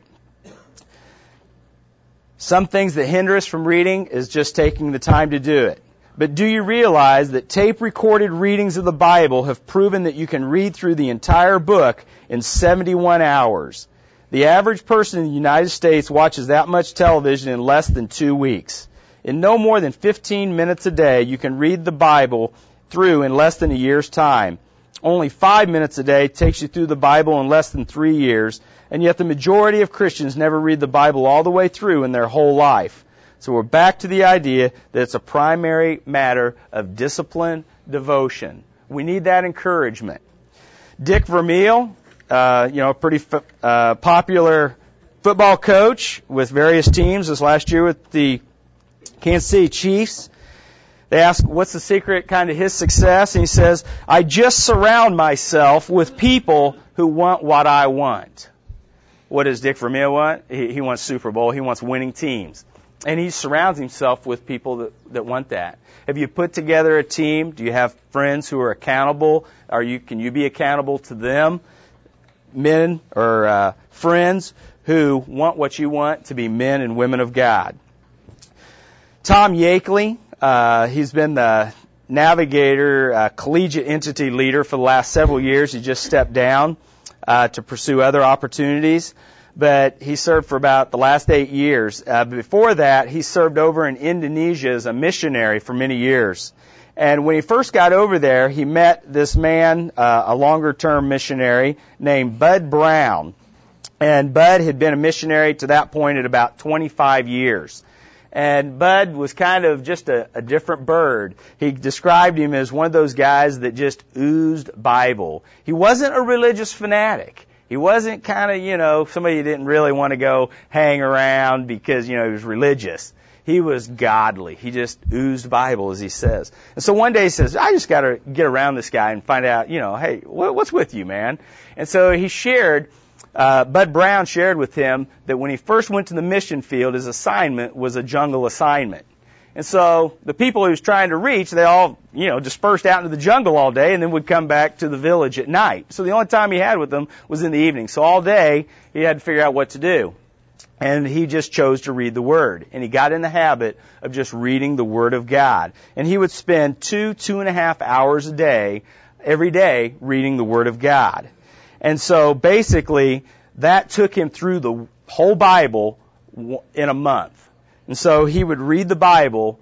Some things that hinder us from reading is just taking the time to do it. But do you realize that tape-recorded readings of the Bible have proven that you can read through the entire book in seventy-one hours? The average person in the United States watches that much television in less than two weeks. In no more than fifteen minutes a day, you can read the Bible through in less than a year's time. Only five minutes a day takes you through the Bible in less than three years, and yet the majority of Christians never read the Bible all the way through in their whole life. So we're back to the idea that it's a primary matter of discipline, devotion. We need that encouragement. Dick Vermeil, uh, you know, a pretty f- uh, popular football coach with various teams this last year with the Kansas City Chiefs. They ask, what's the secret kind of his success? And he says, I just surround myself with people who want what I want. What does Dick Vermeil want? He, he wants Super Bowl. He wants winning teams. And he surrounds himself with people that, that want that. Have you put together a team? Do you have friends who are accountable? Are you, can you be accountable to them? Men or uh, friends who want what you want to be men and women of God. Tom Yakeley, uh, he's been the navigator, uh, collegiate entity leader for the last several years. He just stepped down uh, to pursue other opportunities. But he served for about the last eight years. Uh, before that, he served over in Indonesia as a missionary for many years. And when he first got over there, he met this man, uh, a longer-term missionary named Bud Brown. And Bud had been a missionary to that point at about twenty-five years. And Bud was kind of just a, a different bird. He described him as one of those guys that just oozed Bible. He wasn't a religious fanatic. He wasn't kind of, you know, somebody who didn't really want to go hang around because, you know, he was religious. He was godly. He just oozed Bible, as he says. And so one day he says, I just got to get around this guy and find out, you know, hey, what's with you, man? And so he shared, uh, Bud Brown shared with him that when he first went to the mission field, his assignment was a jungle assignment. And so the people he was trying to reach, they all, you know, dispersed out into the jungle all day and then would come back to the village at night. So the only time he had with them was in the evening. So all day he had to figure out what to do. And he just chose to read the Word. And he got in the habit of just reading the Word of God. And he would spend two, two and a half hours a day, every day, reading the Word of God. And so basically that took him through the whole Bible in a month. And so he would read the Bible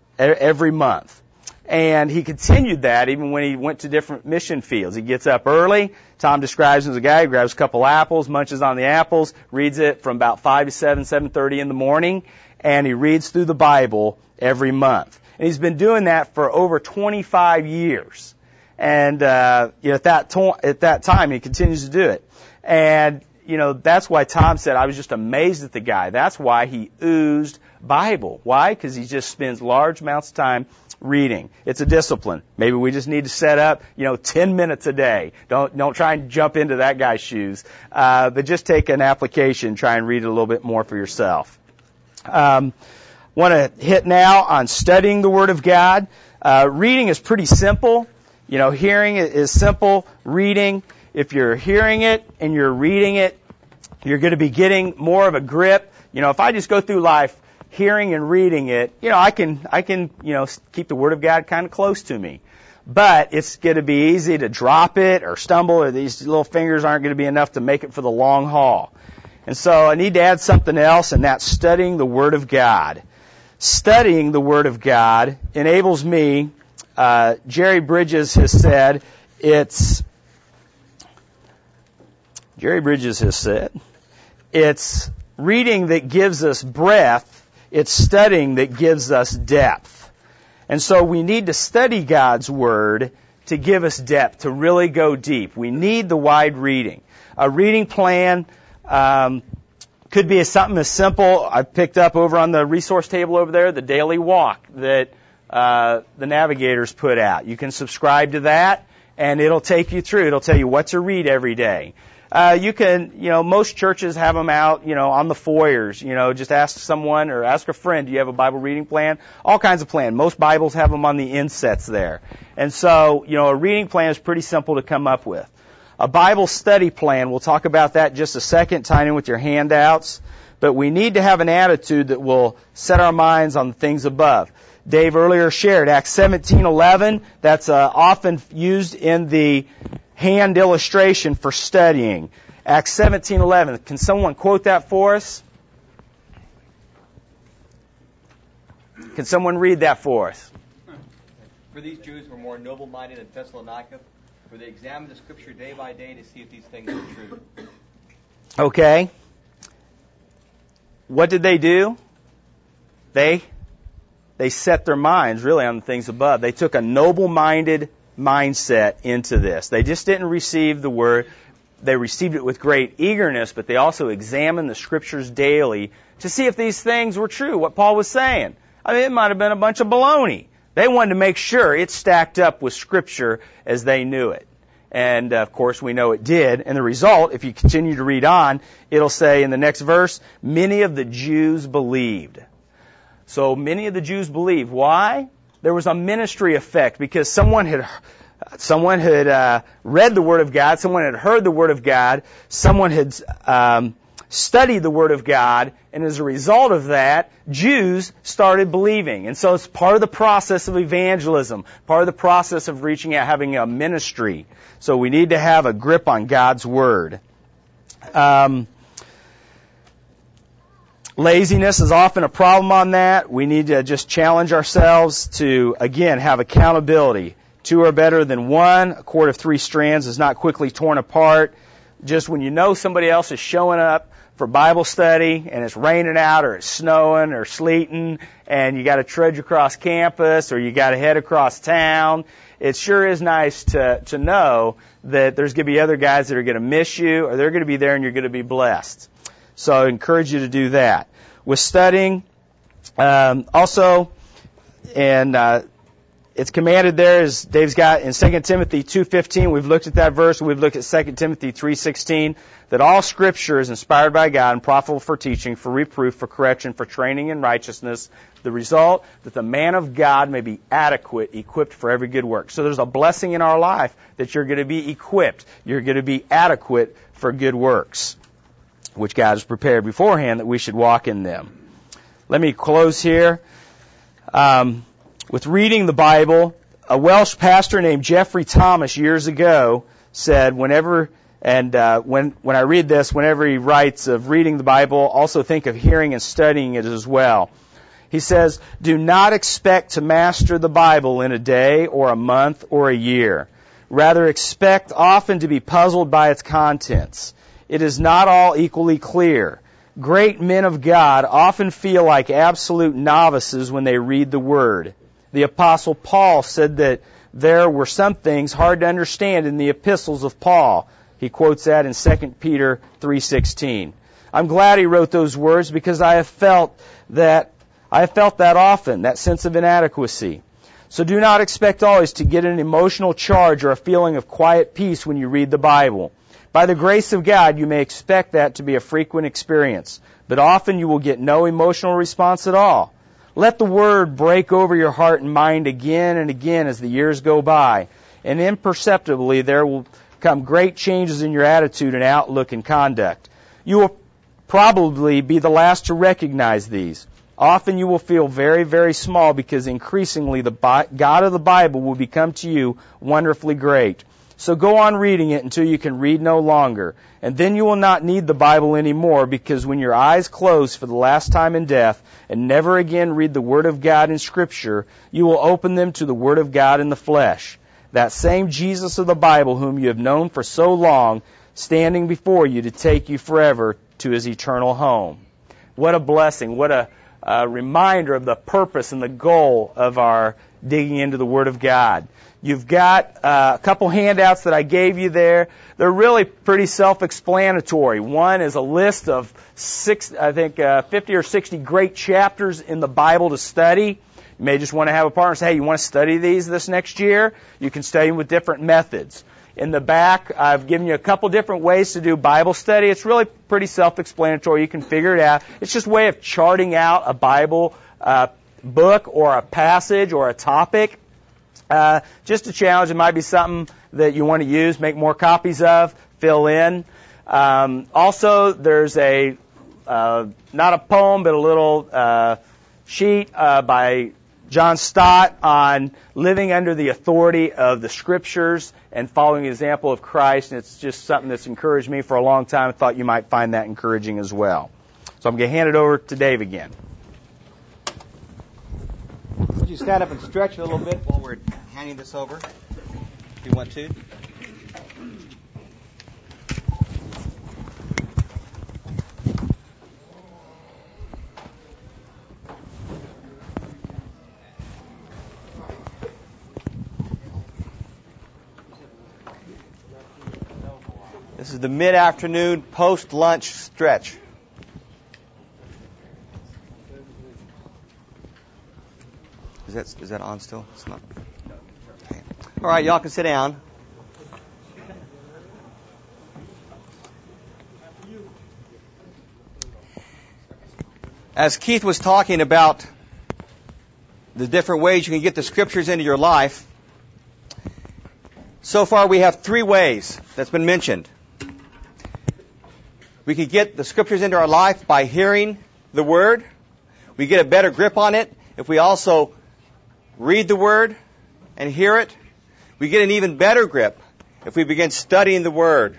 every month. And he continued that even when he went to different mission fields. He gets up early. Tom describes him as a guy who grabs a couple apples, munches on the apples, reads it from about five to seven, seven thirty in the morning, and he reads through the Bible every month. And he's been doing that for over twenty-five years. And uh, you know, at that to- at that time, he continues to do it. And you know, that's why Tom said, I was just amazed at the guy. That's why he oozed Bible. Why? Because he just spends large amounts of time reading. It's a discipline. Maybe we just need to set up, you know, ten minutes a day. Don't don't try and jump into that guy's shoes. Uh, but just take an application, try and read it a little bit more for yourself. Um, want to hit now on studying the Word of God. Uh, reading is pretty simple. You know, hearing is simple. Reading, if you're hearing it and you're reading it, you're going to be getting more of a grip. You know, if I just go through life hearing and reading it, you know, I can, I can, you know, keep the Word of God kind of close to me. But it's going to be easy to drop it or stumble, or these little fingers aren't going to be enough to make it for the long haul. And so I need to add something else, and that's studying the Word of God. Studying the Word of God enables me, uh, Jerry Bridges has said, it's, Jerry Bridges has said, it's reading that gives us breath It's studying that gives us depth. And so we need to study God's Word to give us depth, to really go deep. We need the wide reading. A reading plan um, could be something as simple. I picked up over on the resource table over there the daily walk that uh, the navigators put out. You can subscribe to that, and it'll take you through. It'll tell you what to read every day. Uh, you can, you know, most churches have them out, you know, on the foyers. You know, just ask someone or ask a friend, do you have a Bible reading plan? All kinds of plan. Most Bibles have them on the insets there. And so, you know, a reading plan is pretty simple to come up with. A Bible study plan, we'll talk about that in just a second, tying in with your handouts. But we need to have an attitude that will set our minds on the things above. Dave earlier shared Acts seventeen eleven. That's uh, often used in the hand illustration for studying. Acts seventeen eleven. Can someone quote that for us? Can someone read that for us? For these Jews were more noble-minded than Thessalonica, for they examined the Scripture day by day to see if these things were true. Okay. What did they do? They they set their minds really on the things above. They took a noble-minded mindset into this. They just didn't receive the Word. They received it with great eagerness, but they also examined the Scriptures daily to see if these things were true, what Paul was saying. I mean, it might have been a bunch of baloney. They wanted to make sure it stacked up with Scripture as they knew it. And, uh, of course, we know it did. And the result, if you continue to read on, it'll say in the next verse, many of the Jews believed. So many of the Jews believed. Why? There was a ministry effect because someone had someone had uh, read the Word of God, someone had heard the Word of God, someone had um, studied the Word of God, and as a result of that, Jews started believing. And so it's part of the process of evangelism, part of the process of reaching out, having a ministry. So we need to have a grip on God's Word. Um, laziness is often a problem on that. We need to just challenge ourselves to, again, have accountability. Two are better than one. A cord of three strands is not quickly torn apart. Just when you know somebody else is showing up for Bible study and it's raining out or it's snowing or sleeting and you got to trudge across campus or you got to head across town, it sure is nice to, to know that there's going to be other guys that are going to miss you or they're going to be there and you're going to be blessed. So I encourage you to do that. With studying, um, also, and uh, it's commanded there, as Dave's got in Second Timothy two fifteen, we've looked at that verse, we've looked at Second Timothy three sixteen, that all Scripture is inspired by God and profitable for teaching, for reproof, for correction, for training in righteousness. The result, that the man of God may be adequate, equipped for every good work. So there's a blessing in our life that you're going to be equipped. You're going to be adequate for good works, which God has prepared beforehand that we should walk in them. Let me close here. Um, with reading the Bible, a Welsh pastor named Jeffrey Thomas years ago said whenever, and uh, when, when I read this, whenever he writes of reading the Bible, also think of hearing and studying it as well. He says, do not expect to master the Bible in a day or a month or a year. Rather, expect often to be puzzled by its contents. It is not all equally clear. Great men of God often feel like absolute novices when they read the Word. The Apostle Paul said that there were some things hard to understand in the epistles of Paul. He quotes that in Second Peter three sixteen. I'm glad he wrote those words because I have felt that I have felt that often, that sense of inadequacy. So do not expect always to get an emotional charge or a feeling of quiet peace when you read the Bible. By the grace of God, you may expect that to be a frequent experience, but often you will get no emotional response at all. Let the Word break over your heart and mind again and again as the years go by, and imperceptibly there will come great changes in your attitude and outlook and conduct. You will probably be the last to recognize these. Often you will feel very, very small because increasingly the God of the Bible will become to you wonderfully great. So go on reading it until you can read no longer. And then you will not need the Bible anymore because when your eyes close for the last time in death and never again read the Word of God in Scripture, you will open them to the Word of God in the flesh. That same Jesus of the Bible whom you have known for so long, standing before you to take you forever to His eternal home. What a blessing. What a uh, reminder of the purpose and the goal of our digging into the Word of God. You've got uh, a couple handouts that I gave you there. They're really pretty self-explanatory. One is a list of six, I think, uh, fifty or sixty great chapters in the Bible to study. You may just want to have a partner say, hey, you want to study these this next year? You can study them with different methods. In the back, I've given you a couple different ways to do Bible study. It's really pretty self-explanatory. You can figure it out. It's just a way of charting out a Bible uh, book or a passage or a topic. Uh, just a challenge. It might be something that you want to use, make more copies of, fill in. Um, also, there's a, uh, not a poem, but a little uh, sheet uh, by John Stott on living under the authority of the Scriptures and following the example of Christ. And it's just something that's encouraged me for a long time. I thought you might find that encouraging as well. So I'm going to hand it over to Dave again. Would you stand up and stretch a little bit while we're handing this over, if you want to? This is the mid-afternoon post-lunch stretch. Is that is that on still? It's not. Okay. All right, y'all can sit down. As Keith was talking about the different ways you can get the Scriptures into your life, so far we have three ways that's been mentioned. We can get the Scriptures into our life by hearing the Word. We get a better grip on it if we also read the Word and hear it. We get an even better grip if we begin studying the Word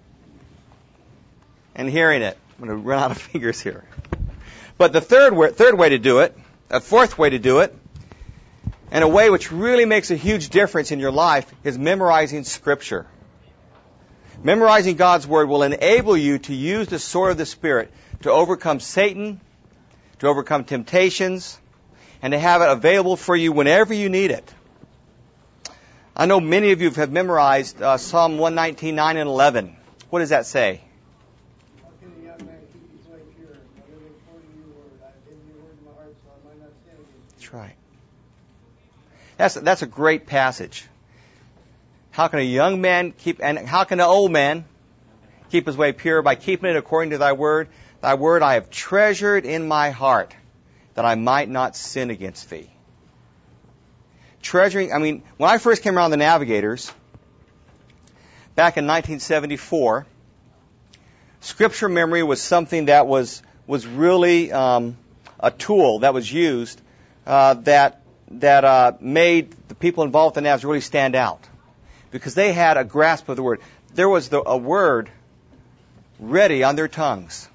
and hearing it. I'm going to run out of fingers here. But the third way, third way to do it, a fourth way to do it, and a way which really makes a huge difference in your life is memorizing Scripture. Memorizing God's Word will enable you to use the sword of the Spirit to overcome Satan, to overcome temptations, and to have it available for you whenever you need it. I know many of you have memorized uh, Psalm one nineteen, nine and eleven. What does that say? How can a young man keep his way pure? By living according to your word. I have hidden your word in my heart so I might not sin against you. That's right. That's, that's a great passage. How can a young man keep, and how can an old man keep his way pure? By keeping it according to thy word. Thy word I have treasured in my heart, that I might not sin against thee. Treasuring, I mean, when I first came around the Navigators, back in nineteen seventy-four, Scripture memory was something that was was really um, a tool that was used uh, that that uh, made the people involved in the Navs really stand out, because they had a grasp of the Word. There was the, a word ready on their tongues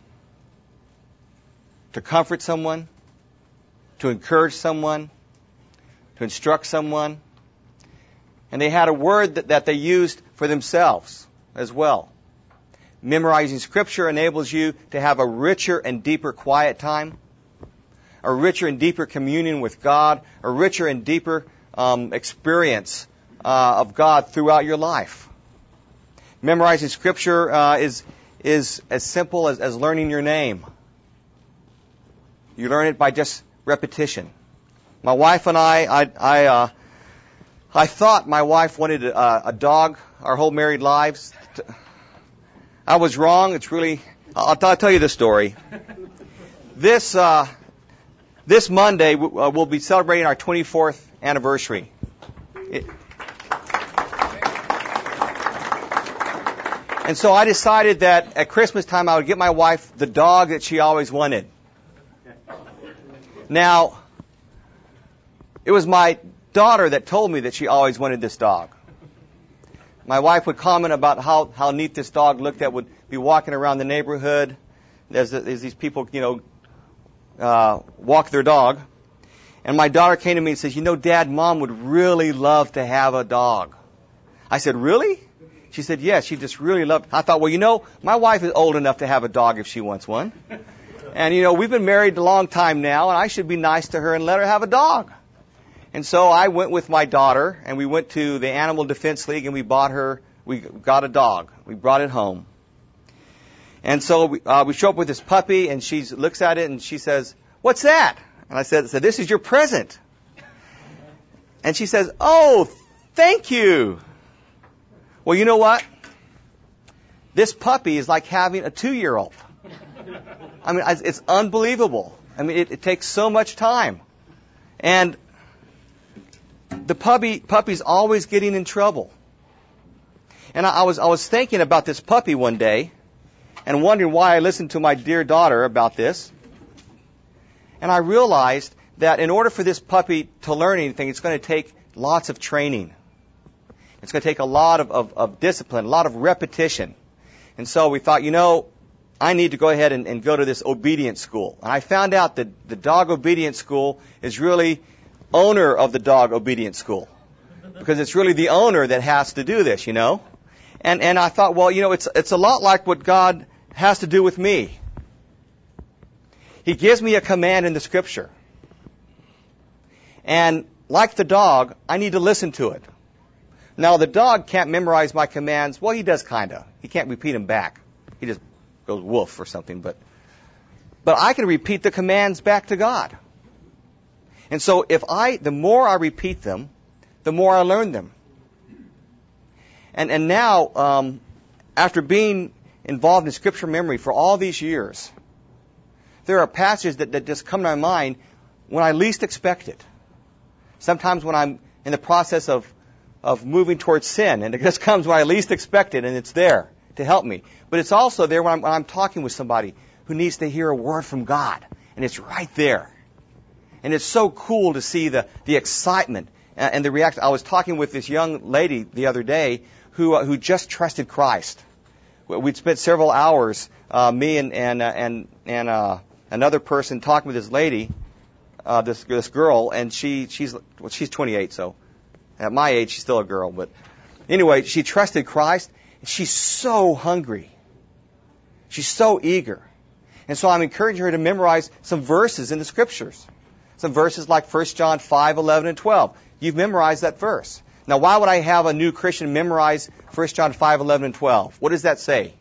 to comfort someone, to encourage someone, to instruct someone. And they had a word that, that they used for themselves as well. Memorizing Scripture enables you to have a richer and deeper quiet time, a richer and deeper communion with God, a richer and deeper um, experience uh, of God throughout your life. Memorizing Scripture uh, is is as simple as, as learning your name. You learn it by just repetition. My wife and I, I, I, uh, I thought my wife wanted a, a dog our whole married lives. I was wrong. It's really, I'll, I'll tell you the story. This, uh, this Monday, uh, we'll be celebrating our twenty-fourth anniversary. It, and so I decided that at Christmas time I would get my wife the dog that she always wanted. Now, it was my daughter that told me that she always wanted this dog. My wife would comment about how, how neat this dog looked that would be walking around the neighborhood as, as these people, you know, uh, walk their dog. And my daughter came to me and says, you know, Dad, Mom would really love to have a dog. I said, really? She said, yes, she just really loved it. I thought, well, you know, my wife is old enough to have a dog if she wants one. And, you know, we've been married a long time now, and I should be nice to her and let her have a dog. And so I went with my daughter, and we went to the Animal Defense League, and we bought her, we got a dog. We brought it home. And so we, uh, we show up with this puppy, and she looks at it, and she says, "What's that?" And I said, "This is your present." And she says, "Oh, thank you." Well, you know what? This puppy is like having a two-year-old. I mean, it's unbelievable. I mean, it, it takes so much time. And the puppy puppy's always getting in trouble. And I, I was I was thinking about this puppy one day and wondering why I listened to my dear daughter about this. And I realized that in order for this puppy to learn anything, it's going to take lots of training. It's going to take a lot of, of, of discipline, a lot of repetition. And so we thought, you know, I need to go ahead and, and go to this obedience school. And I found out that the dog obedience school is really owner of the dog obedience school. Because it's really the owner that has to do this, you know. And and I thought, well, you know, it's it's a lot like what God has to do with me. He gives me a command in the Scripture. And like the dog, I need to listen to it. Now, the dog can't memorize my commands. Well, he does kind of. He can't repeat them back. He just goes woof or something. But but I can repeat the commands back to God. And so if I, the more I repeat them, the more I learn them. And and now, um, after being involved in Scripture memory for all these years, there are passages that, that just come to my mind when I least expect it. Sometimes when I'm in the process of, of moving towards sin, and it just comes when I least expect it, and it's there to help me. But it's also there when I'm, when I'm talking with somebody who needs to hear a word from God, and it's right there. And it's so cool to see the, the excitement and the reaction. I was talking with this young lady the other day who uh, who just trusted Christ. We'd spent several hours, uh, me and and uh, and and uh, another person talking with this lady, uh, this this girl, and she she's well, she's twenty-eight, so at my age she's still a girl. But anyway, she trusted Christ. And she's so hungry. She's so eager, and so I'm encouraging her to memorize some verses in the Scriptures. Some verses like First John five, eleven, and twelve. You've memorized that verse. Now, why would I have a new Christian memorize First John five, eleven, and twelve? What does that say?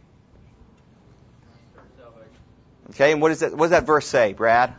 Okay, and what, is that, what does that verse say, Brad?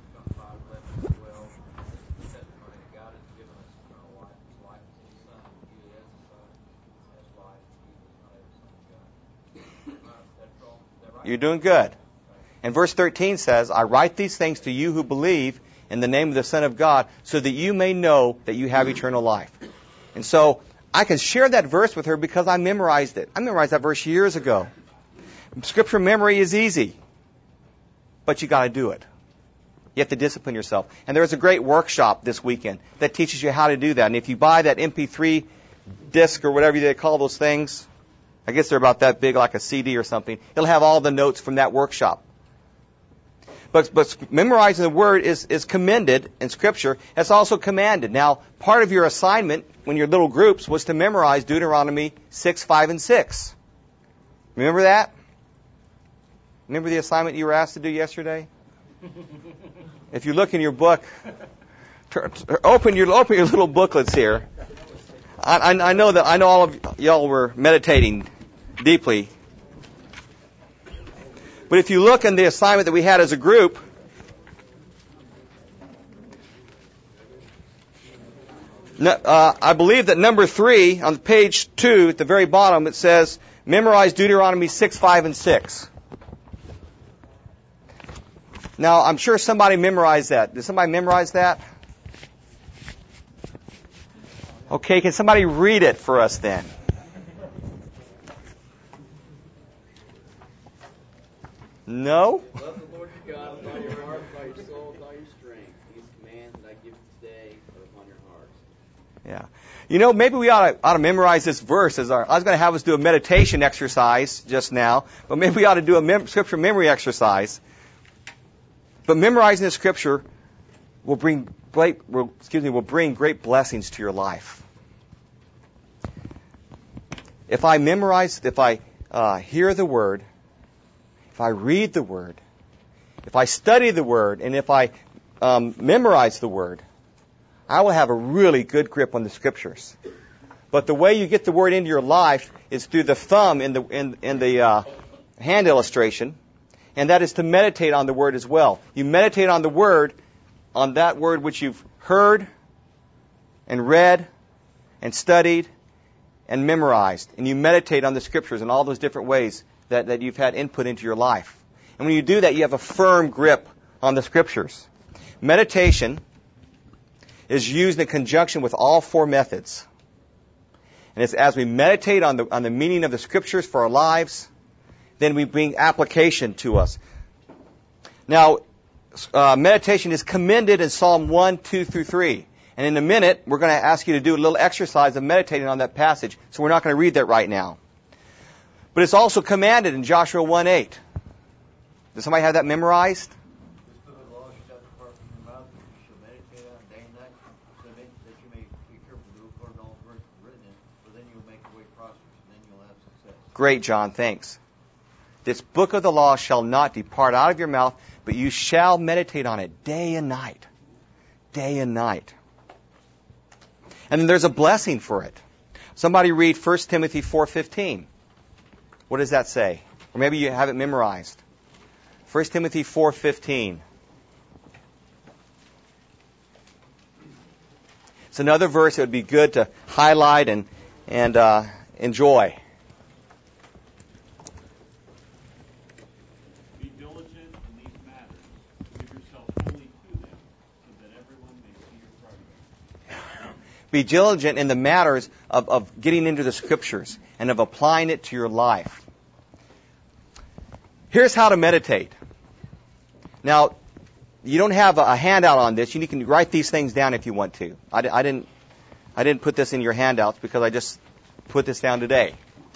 You're doing good. And verse thirteen says, I write these things to you who believe in the name of the Son of God, so that you may know that you have eternal life. And so I can share that verse with her because I memorized it. I memorized that verse years ago. Scripture memory is easy, but you got to do it. You have to discipline yourself. And there's a great workshop this weekend that teaches you how to do that. And if you buy that M P three disc or whatever they call those things, I guess they're about that big, like a C D or something, it'll have all the notes from that workshop. But, but memorizing the Word is, is commended in Scripture. It's also commanded. Now, part of your assignment when you're little groups was to memorize Deuteronomy six, five, and six. Remember that? Remember the assignment you were asked to do yesterday? If you look in your book, turn, open your open your little booklets here. I, I, I know that I know all of y'all were meditating deeply. But if you look in the assignment that we had as a group, uh, I believe that number three on page two at the very bottom, it says, memorize Deuteronomy six, five, and six. Now, I'm sure somebody memorized that. Did somebody memorize that? Okay, can somebody read it for us then? No? Love the Lord your God with all your heart, with all your soul, with all your strength. These commands that I give you today are upon your hearts. Yeah. You know, maybe we ought to, ought to memorize this verse. As our, I was going to have us do a meditation exercise just now, but maybe we ought to do a mem- scripture memory exercise. But memorizing the Scripture will bring great, will, excuse me, will bring great blessings to your life. If I memorize, if I uh, hear the Word, if I read the Word, if I study the Word, and if I um, memorize the Word, I will have a really good grip on the Scriptures. But the way you get the Word into your life is through the thumb in the in, in the uh, hand illustration, and that is to meditate on the Word as well. You meditate on the Word, on that Word which you've heard and read and studied and memorized. And you meditate on the Scriptures in all those different ways that, that you've had input into your life. And when you do that, you have a firm grip on the Scriptures. Meditation is used in conjunction with all four methods. And it's as we meditate on the, on the meaning of the Scriptures for our lives, then we bring application to us. Now, uh, meditation is commended in Psalm one, two through three. And in a minute, we're going to ask you to do a little exercise of meditating on that passage. So we're not going to read that right now. But it's also commanded in Joshua one, eight. Does somebody have that memorized? This book of the law shall not depart from your mouth, but you shall meditate on it day and night, so that that you may be careful to do according to all the words written in it, for then you will make your way prosperous, and then you will have success. Great, John. Thanks. This book of the law shall not depart out of your mouth, but you shall meditate on it day and night. Day and night. And then there's a blessing for it. Somebody read First Timothy four fifteen. What does that say? Or maybe you have it memorized. First Timothy four fifteen. It's another verse that would be good to highlight and, and uh, enjoy. Be diligent in these matters. Give yourself wholly to them, so that everyone may see your progress. Be diligent in the matters of, of getting into the Scriptures and of applying it to your life. Here's how to meditate. Now, you don't have a handout on this. You can write these things down if you want to. I, I didn't. I didn't put this in your handouts because I just put this down today.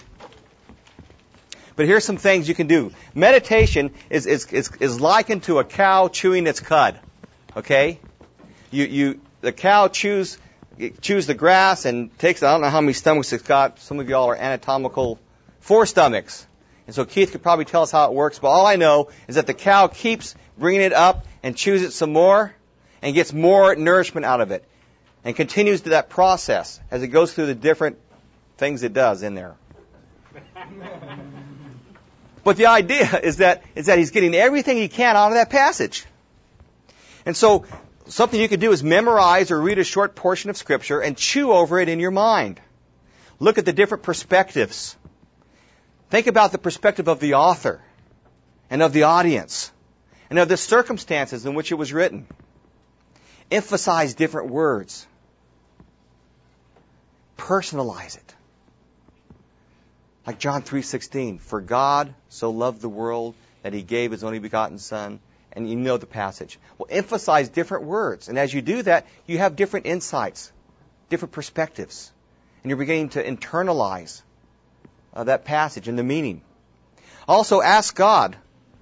But here's some things you can do. Meditation is is is, is likened to a cow chewing its cud. Okay, you you the cow chews chews the grass and takes. I don't know how many stomachs it's got. Some of y'all are anatomical. Four stomachs. And so Keith could probably tell us how it works, but all I know is that the cow keeps bringing it up and chews it some more and gets more nourishment out of it and continues to that process as it goes through the different things it does in there. But the idea is that is that he's getting everything he can out of that passage. And so something you could do is memorize or read a short portion of Scripture and chew over it in your mind. Look at the different perspectives. Think about the perspective of the author and of the audience and of the circumstances in which it was written. Emphasize different words. Personalize it. Like John three sixteen, for God so loved the world that He gave His only begotten Son. And you know the passage. Well, emphasize different words. And as you do that, you have different insights, different perspectives. And you're beginning to internalize Uh, that passage and the meaning. Also, ask God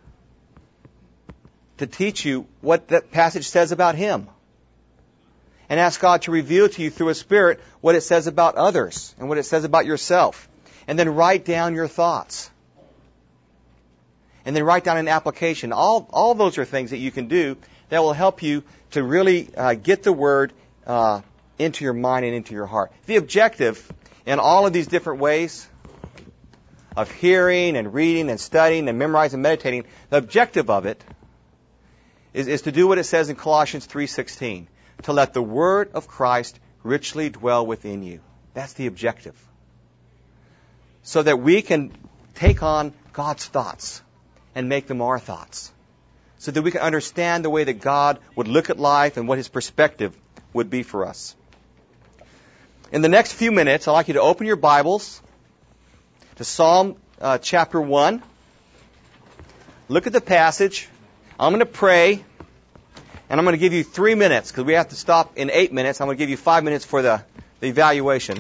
to teach you what that passage says about Him. And ask God to reveal to you through His Spirit what it says about others and what it says about yourself. And then write down your thoughts. And then write down an application. All, all those are things that you can do that will help you to really uh, get the Word uh, into your mind and into your heart. The objective in all of these different ways of hearing and reading and studying and memorizing and meditating, the objective of it is, is to do what it says in Colossians three sixteen, to let the Word of Christ richly dwell within you. That's the objective. So that we can take on God's thoughts and make them our thoughts. So that we can understand the way that God would look at life and what His perspective would be for us. In the next few minutes, I'd like you to open your Bibles to Psalm uh, chapter one. Look at the passage. I'm going to pray, and I'm going to give you three minutes because we have to stop in eight minutes. I'm going to give you five minutes for the, the evaluation.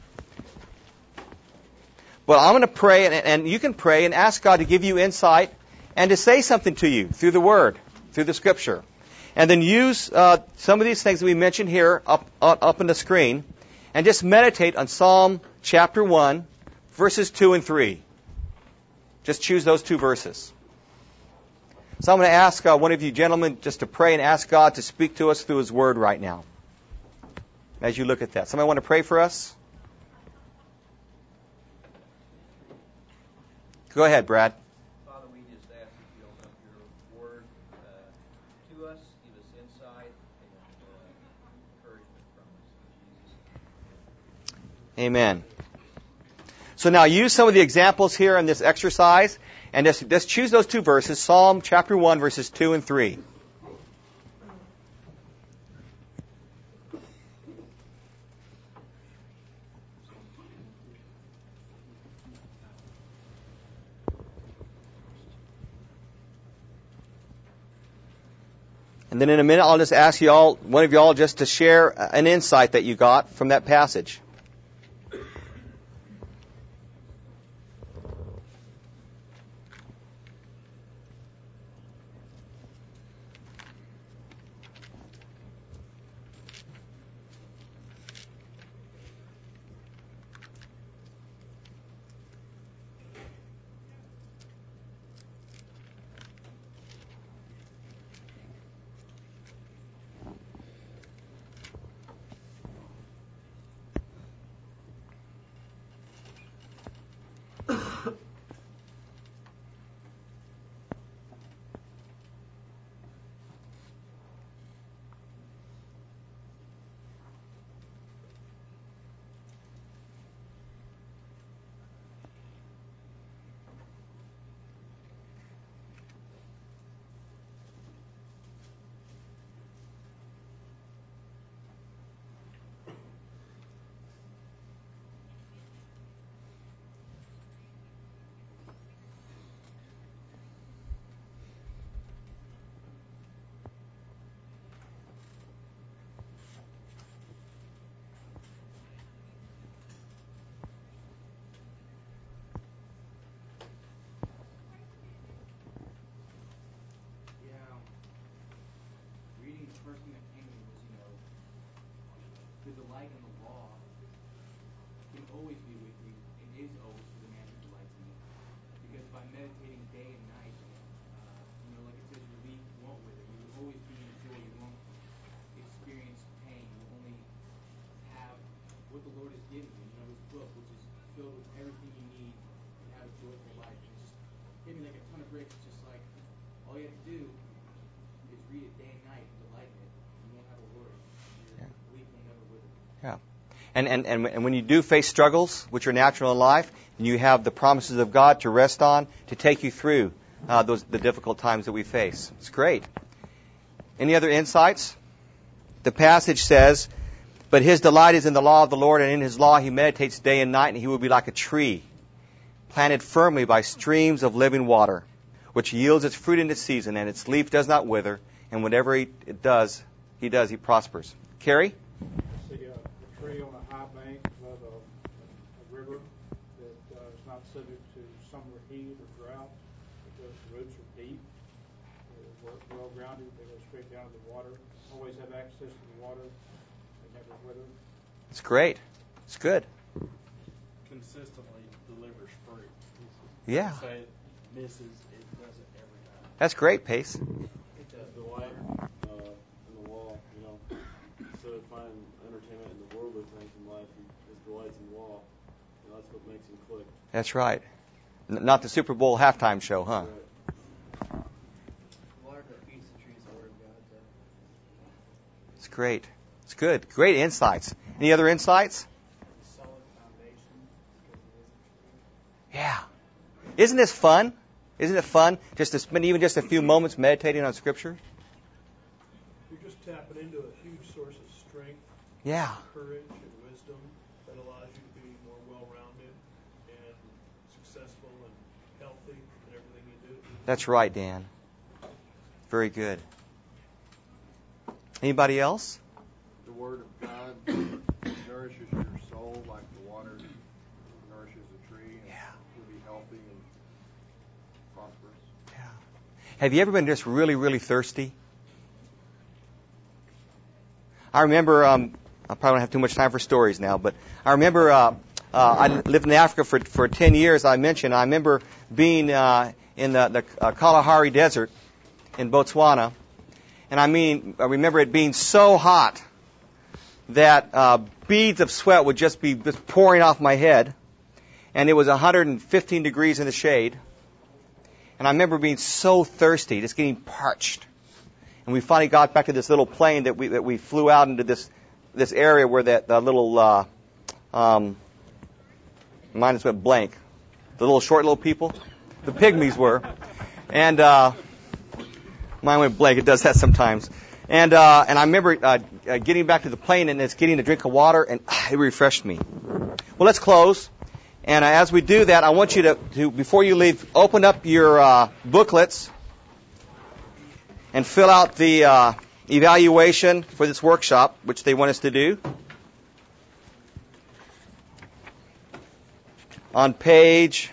But I'm going to pray, and, and you can pray and ask God to give you insight and to say something to you through the Word, through the Scripture. And then use uh, some of these things that we mentioned here up, up, up on the screen and just meditate on Psalm chapter one, verses two and three. Just choose those two verses. So I'm going to ask uh, one of you gentlemen just to pray and ask God to speak to us through His Word right now as you look at that. Somebody want to pray for us? Go ahead, Brad. Father, we just ask that you open up your word uh, to us, give us insight and uh, encouragement from us. In Jesus' name. Amen. So now use some of the examples here in this exercise, and just, just choose those two verses, Psalm chapter one, verses two and three. And then in a minute, I'll just ask you all, one of you all, just to share an insight that you got from that passage. First thing that came to me was, you know, the delight in the law can always be with you. It is always for the man who delights in it. Because by meditating day and night, uh, you know, like it says, your leaf won't wither. You will always be in joy. You won't experience pain. You will only have what the Lord has given you. You know, His book, which is filled with everything you need to have a joyful life. And it just hit me like a ton of bricks. It's just like, all you have to do is read it day and night and delight in it. You won't have a worry. Your leaf will never wither. Yeah. And, and, and, and when you do face struggles, which are natural in life, and you have the promises of God to rest on, to take you through uh, those the difficult times that we face. It's great. Any other insights? The passage says, "But his delight is in the law of the Lord, and in his law he meditates day and night, and he will be like a tree planted firmly by streams of living water, which yields its fruit in its season, and its leaf does not wither, and whatever he, it does, he does, he prospers." Carrie? See a, a tree on a high bank above a, a river that uh, is not subject to summer heat or drought, because the roots are deep, they're well grounded, they go straight down to the water, always have access to the water, they never wither. It's great. It's good. Consistently delivers fruit. Yeah. Say it misses, it does it every time. That's great, Pace. The delight uh, in the law, you know, instead of finding entertainment in the worldly things in life, he his delights in the law. You know, that's what makes him click. That's right. N- not the Super Bowl halftime show, huh? Right. Water that feeds the trees, the word of God. So. It's great. It's good. Great insights. Any other insights? Solid foundation, because it is a tree. Yeah. Isn't this fun? Isn't it fun just to spend even just a few moments meditating on Scripture? You're just tapping into a huge source of strength, Yeah. courage, and wisdom that allows you to be more well-rounded and successful and healthy in everything you do. That's right, Dan. Very good. Anybody else? The Word of God nourishes your soul like the water nourishes a tree, and Yeah. you'll be healthy and prosperous. Yeah. Have you ever been just really, really thirsty? I remember, um, I probably don't have too much time for stories now, but I remember uh, uh, I lived in Africa for for ten years, I mentioned. I remember being uh, in the, the uh, Kalahari Desert, in Botswana. And I mean, I remember it being so hot that uh, beads of sweat would just be just pouring off my head. And it was one hundred fifteen degrees in the shade. And I remember being so thirsty, just getting parched. And we finally got back to this little plane that we that we flew out into this this area where that the little uh, um, mine just went blank. The little short little people, the pygmies were, and uh, mine went blank. It does that sometimes. And uh, and I remember uh, uh, getting back to the plane and it's getting a drink of water, and uh, it refreshed me. Well, let's close. And uh, as we do that, I want you to, to before you leave, open up your uh, booklets and fill out the uh, evaluation for this workshop, which they want us to do. On page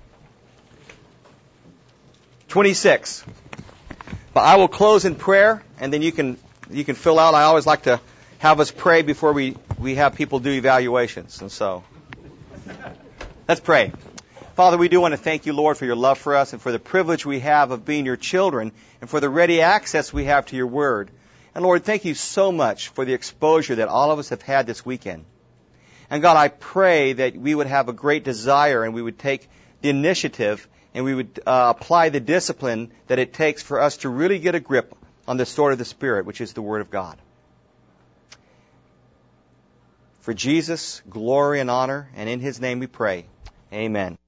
twenty-six. But I will close in prayer, and then you can you can fill out. I always like to have us pray before we, we have people do evaluations. And so, let's pray. Father, we do want to thank you, Lord, for your love for us and for the privilege we have of being your children and for the ready access we have to your word. And Lord, thank you so much for the exposure that all of us have had this weekend. And God, I pray that we would have a great desire and we would take the initiative and we would uh, apply the discipline that it takes for us to really get a grip on the sword of the Spirit, which is the Word of God. For Jesus, glory and honor, and in His name we pray. Amen.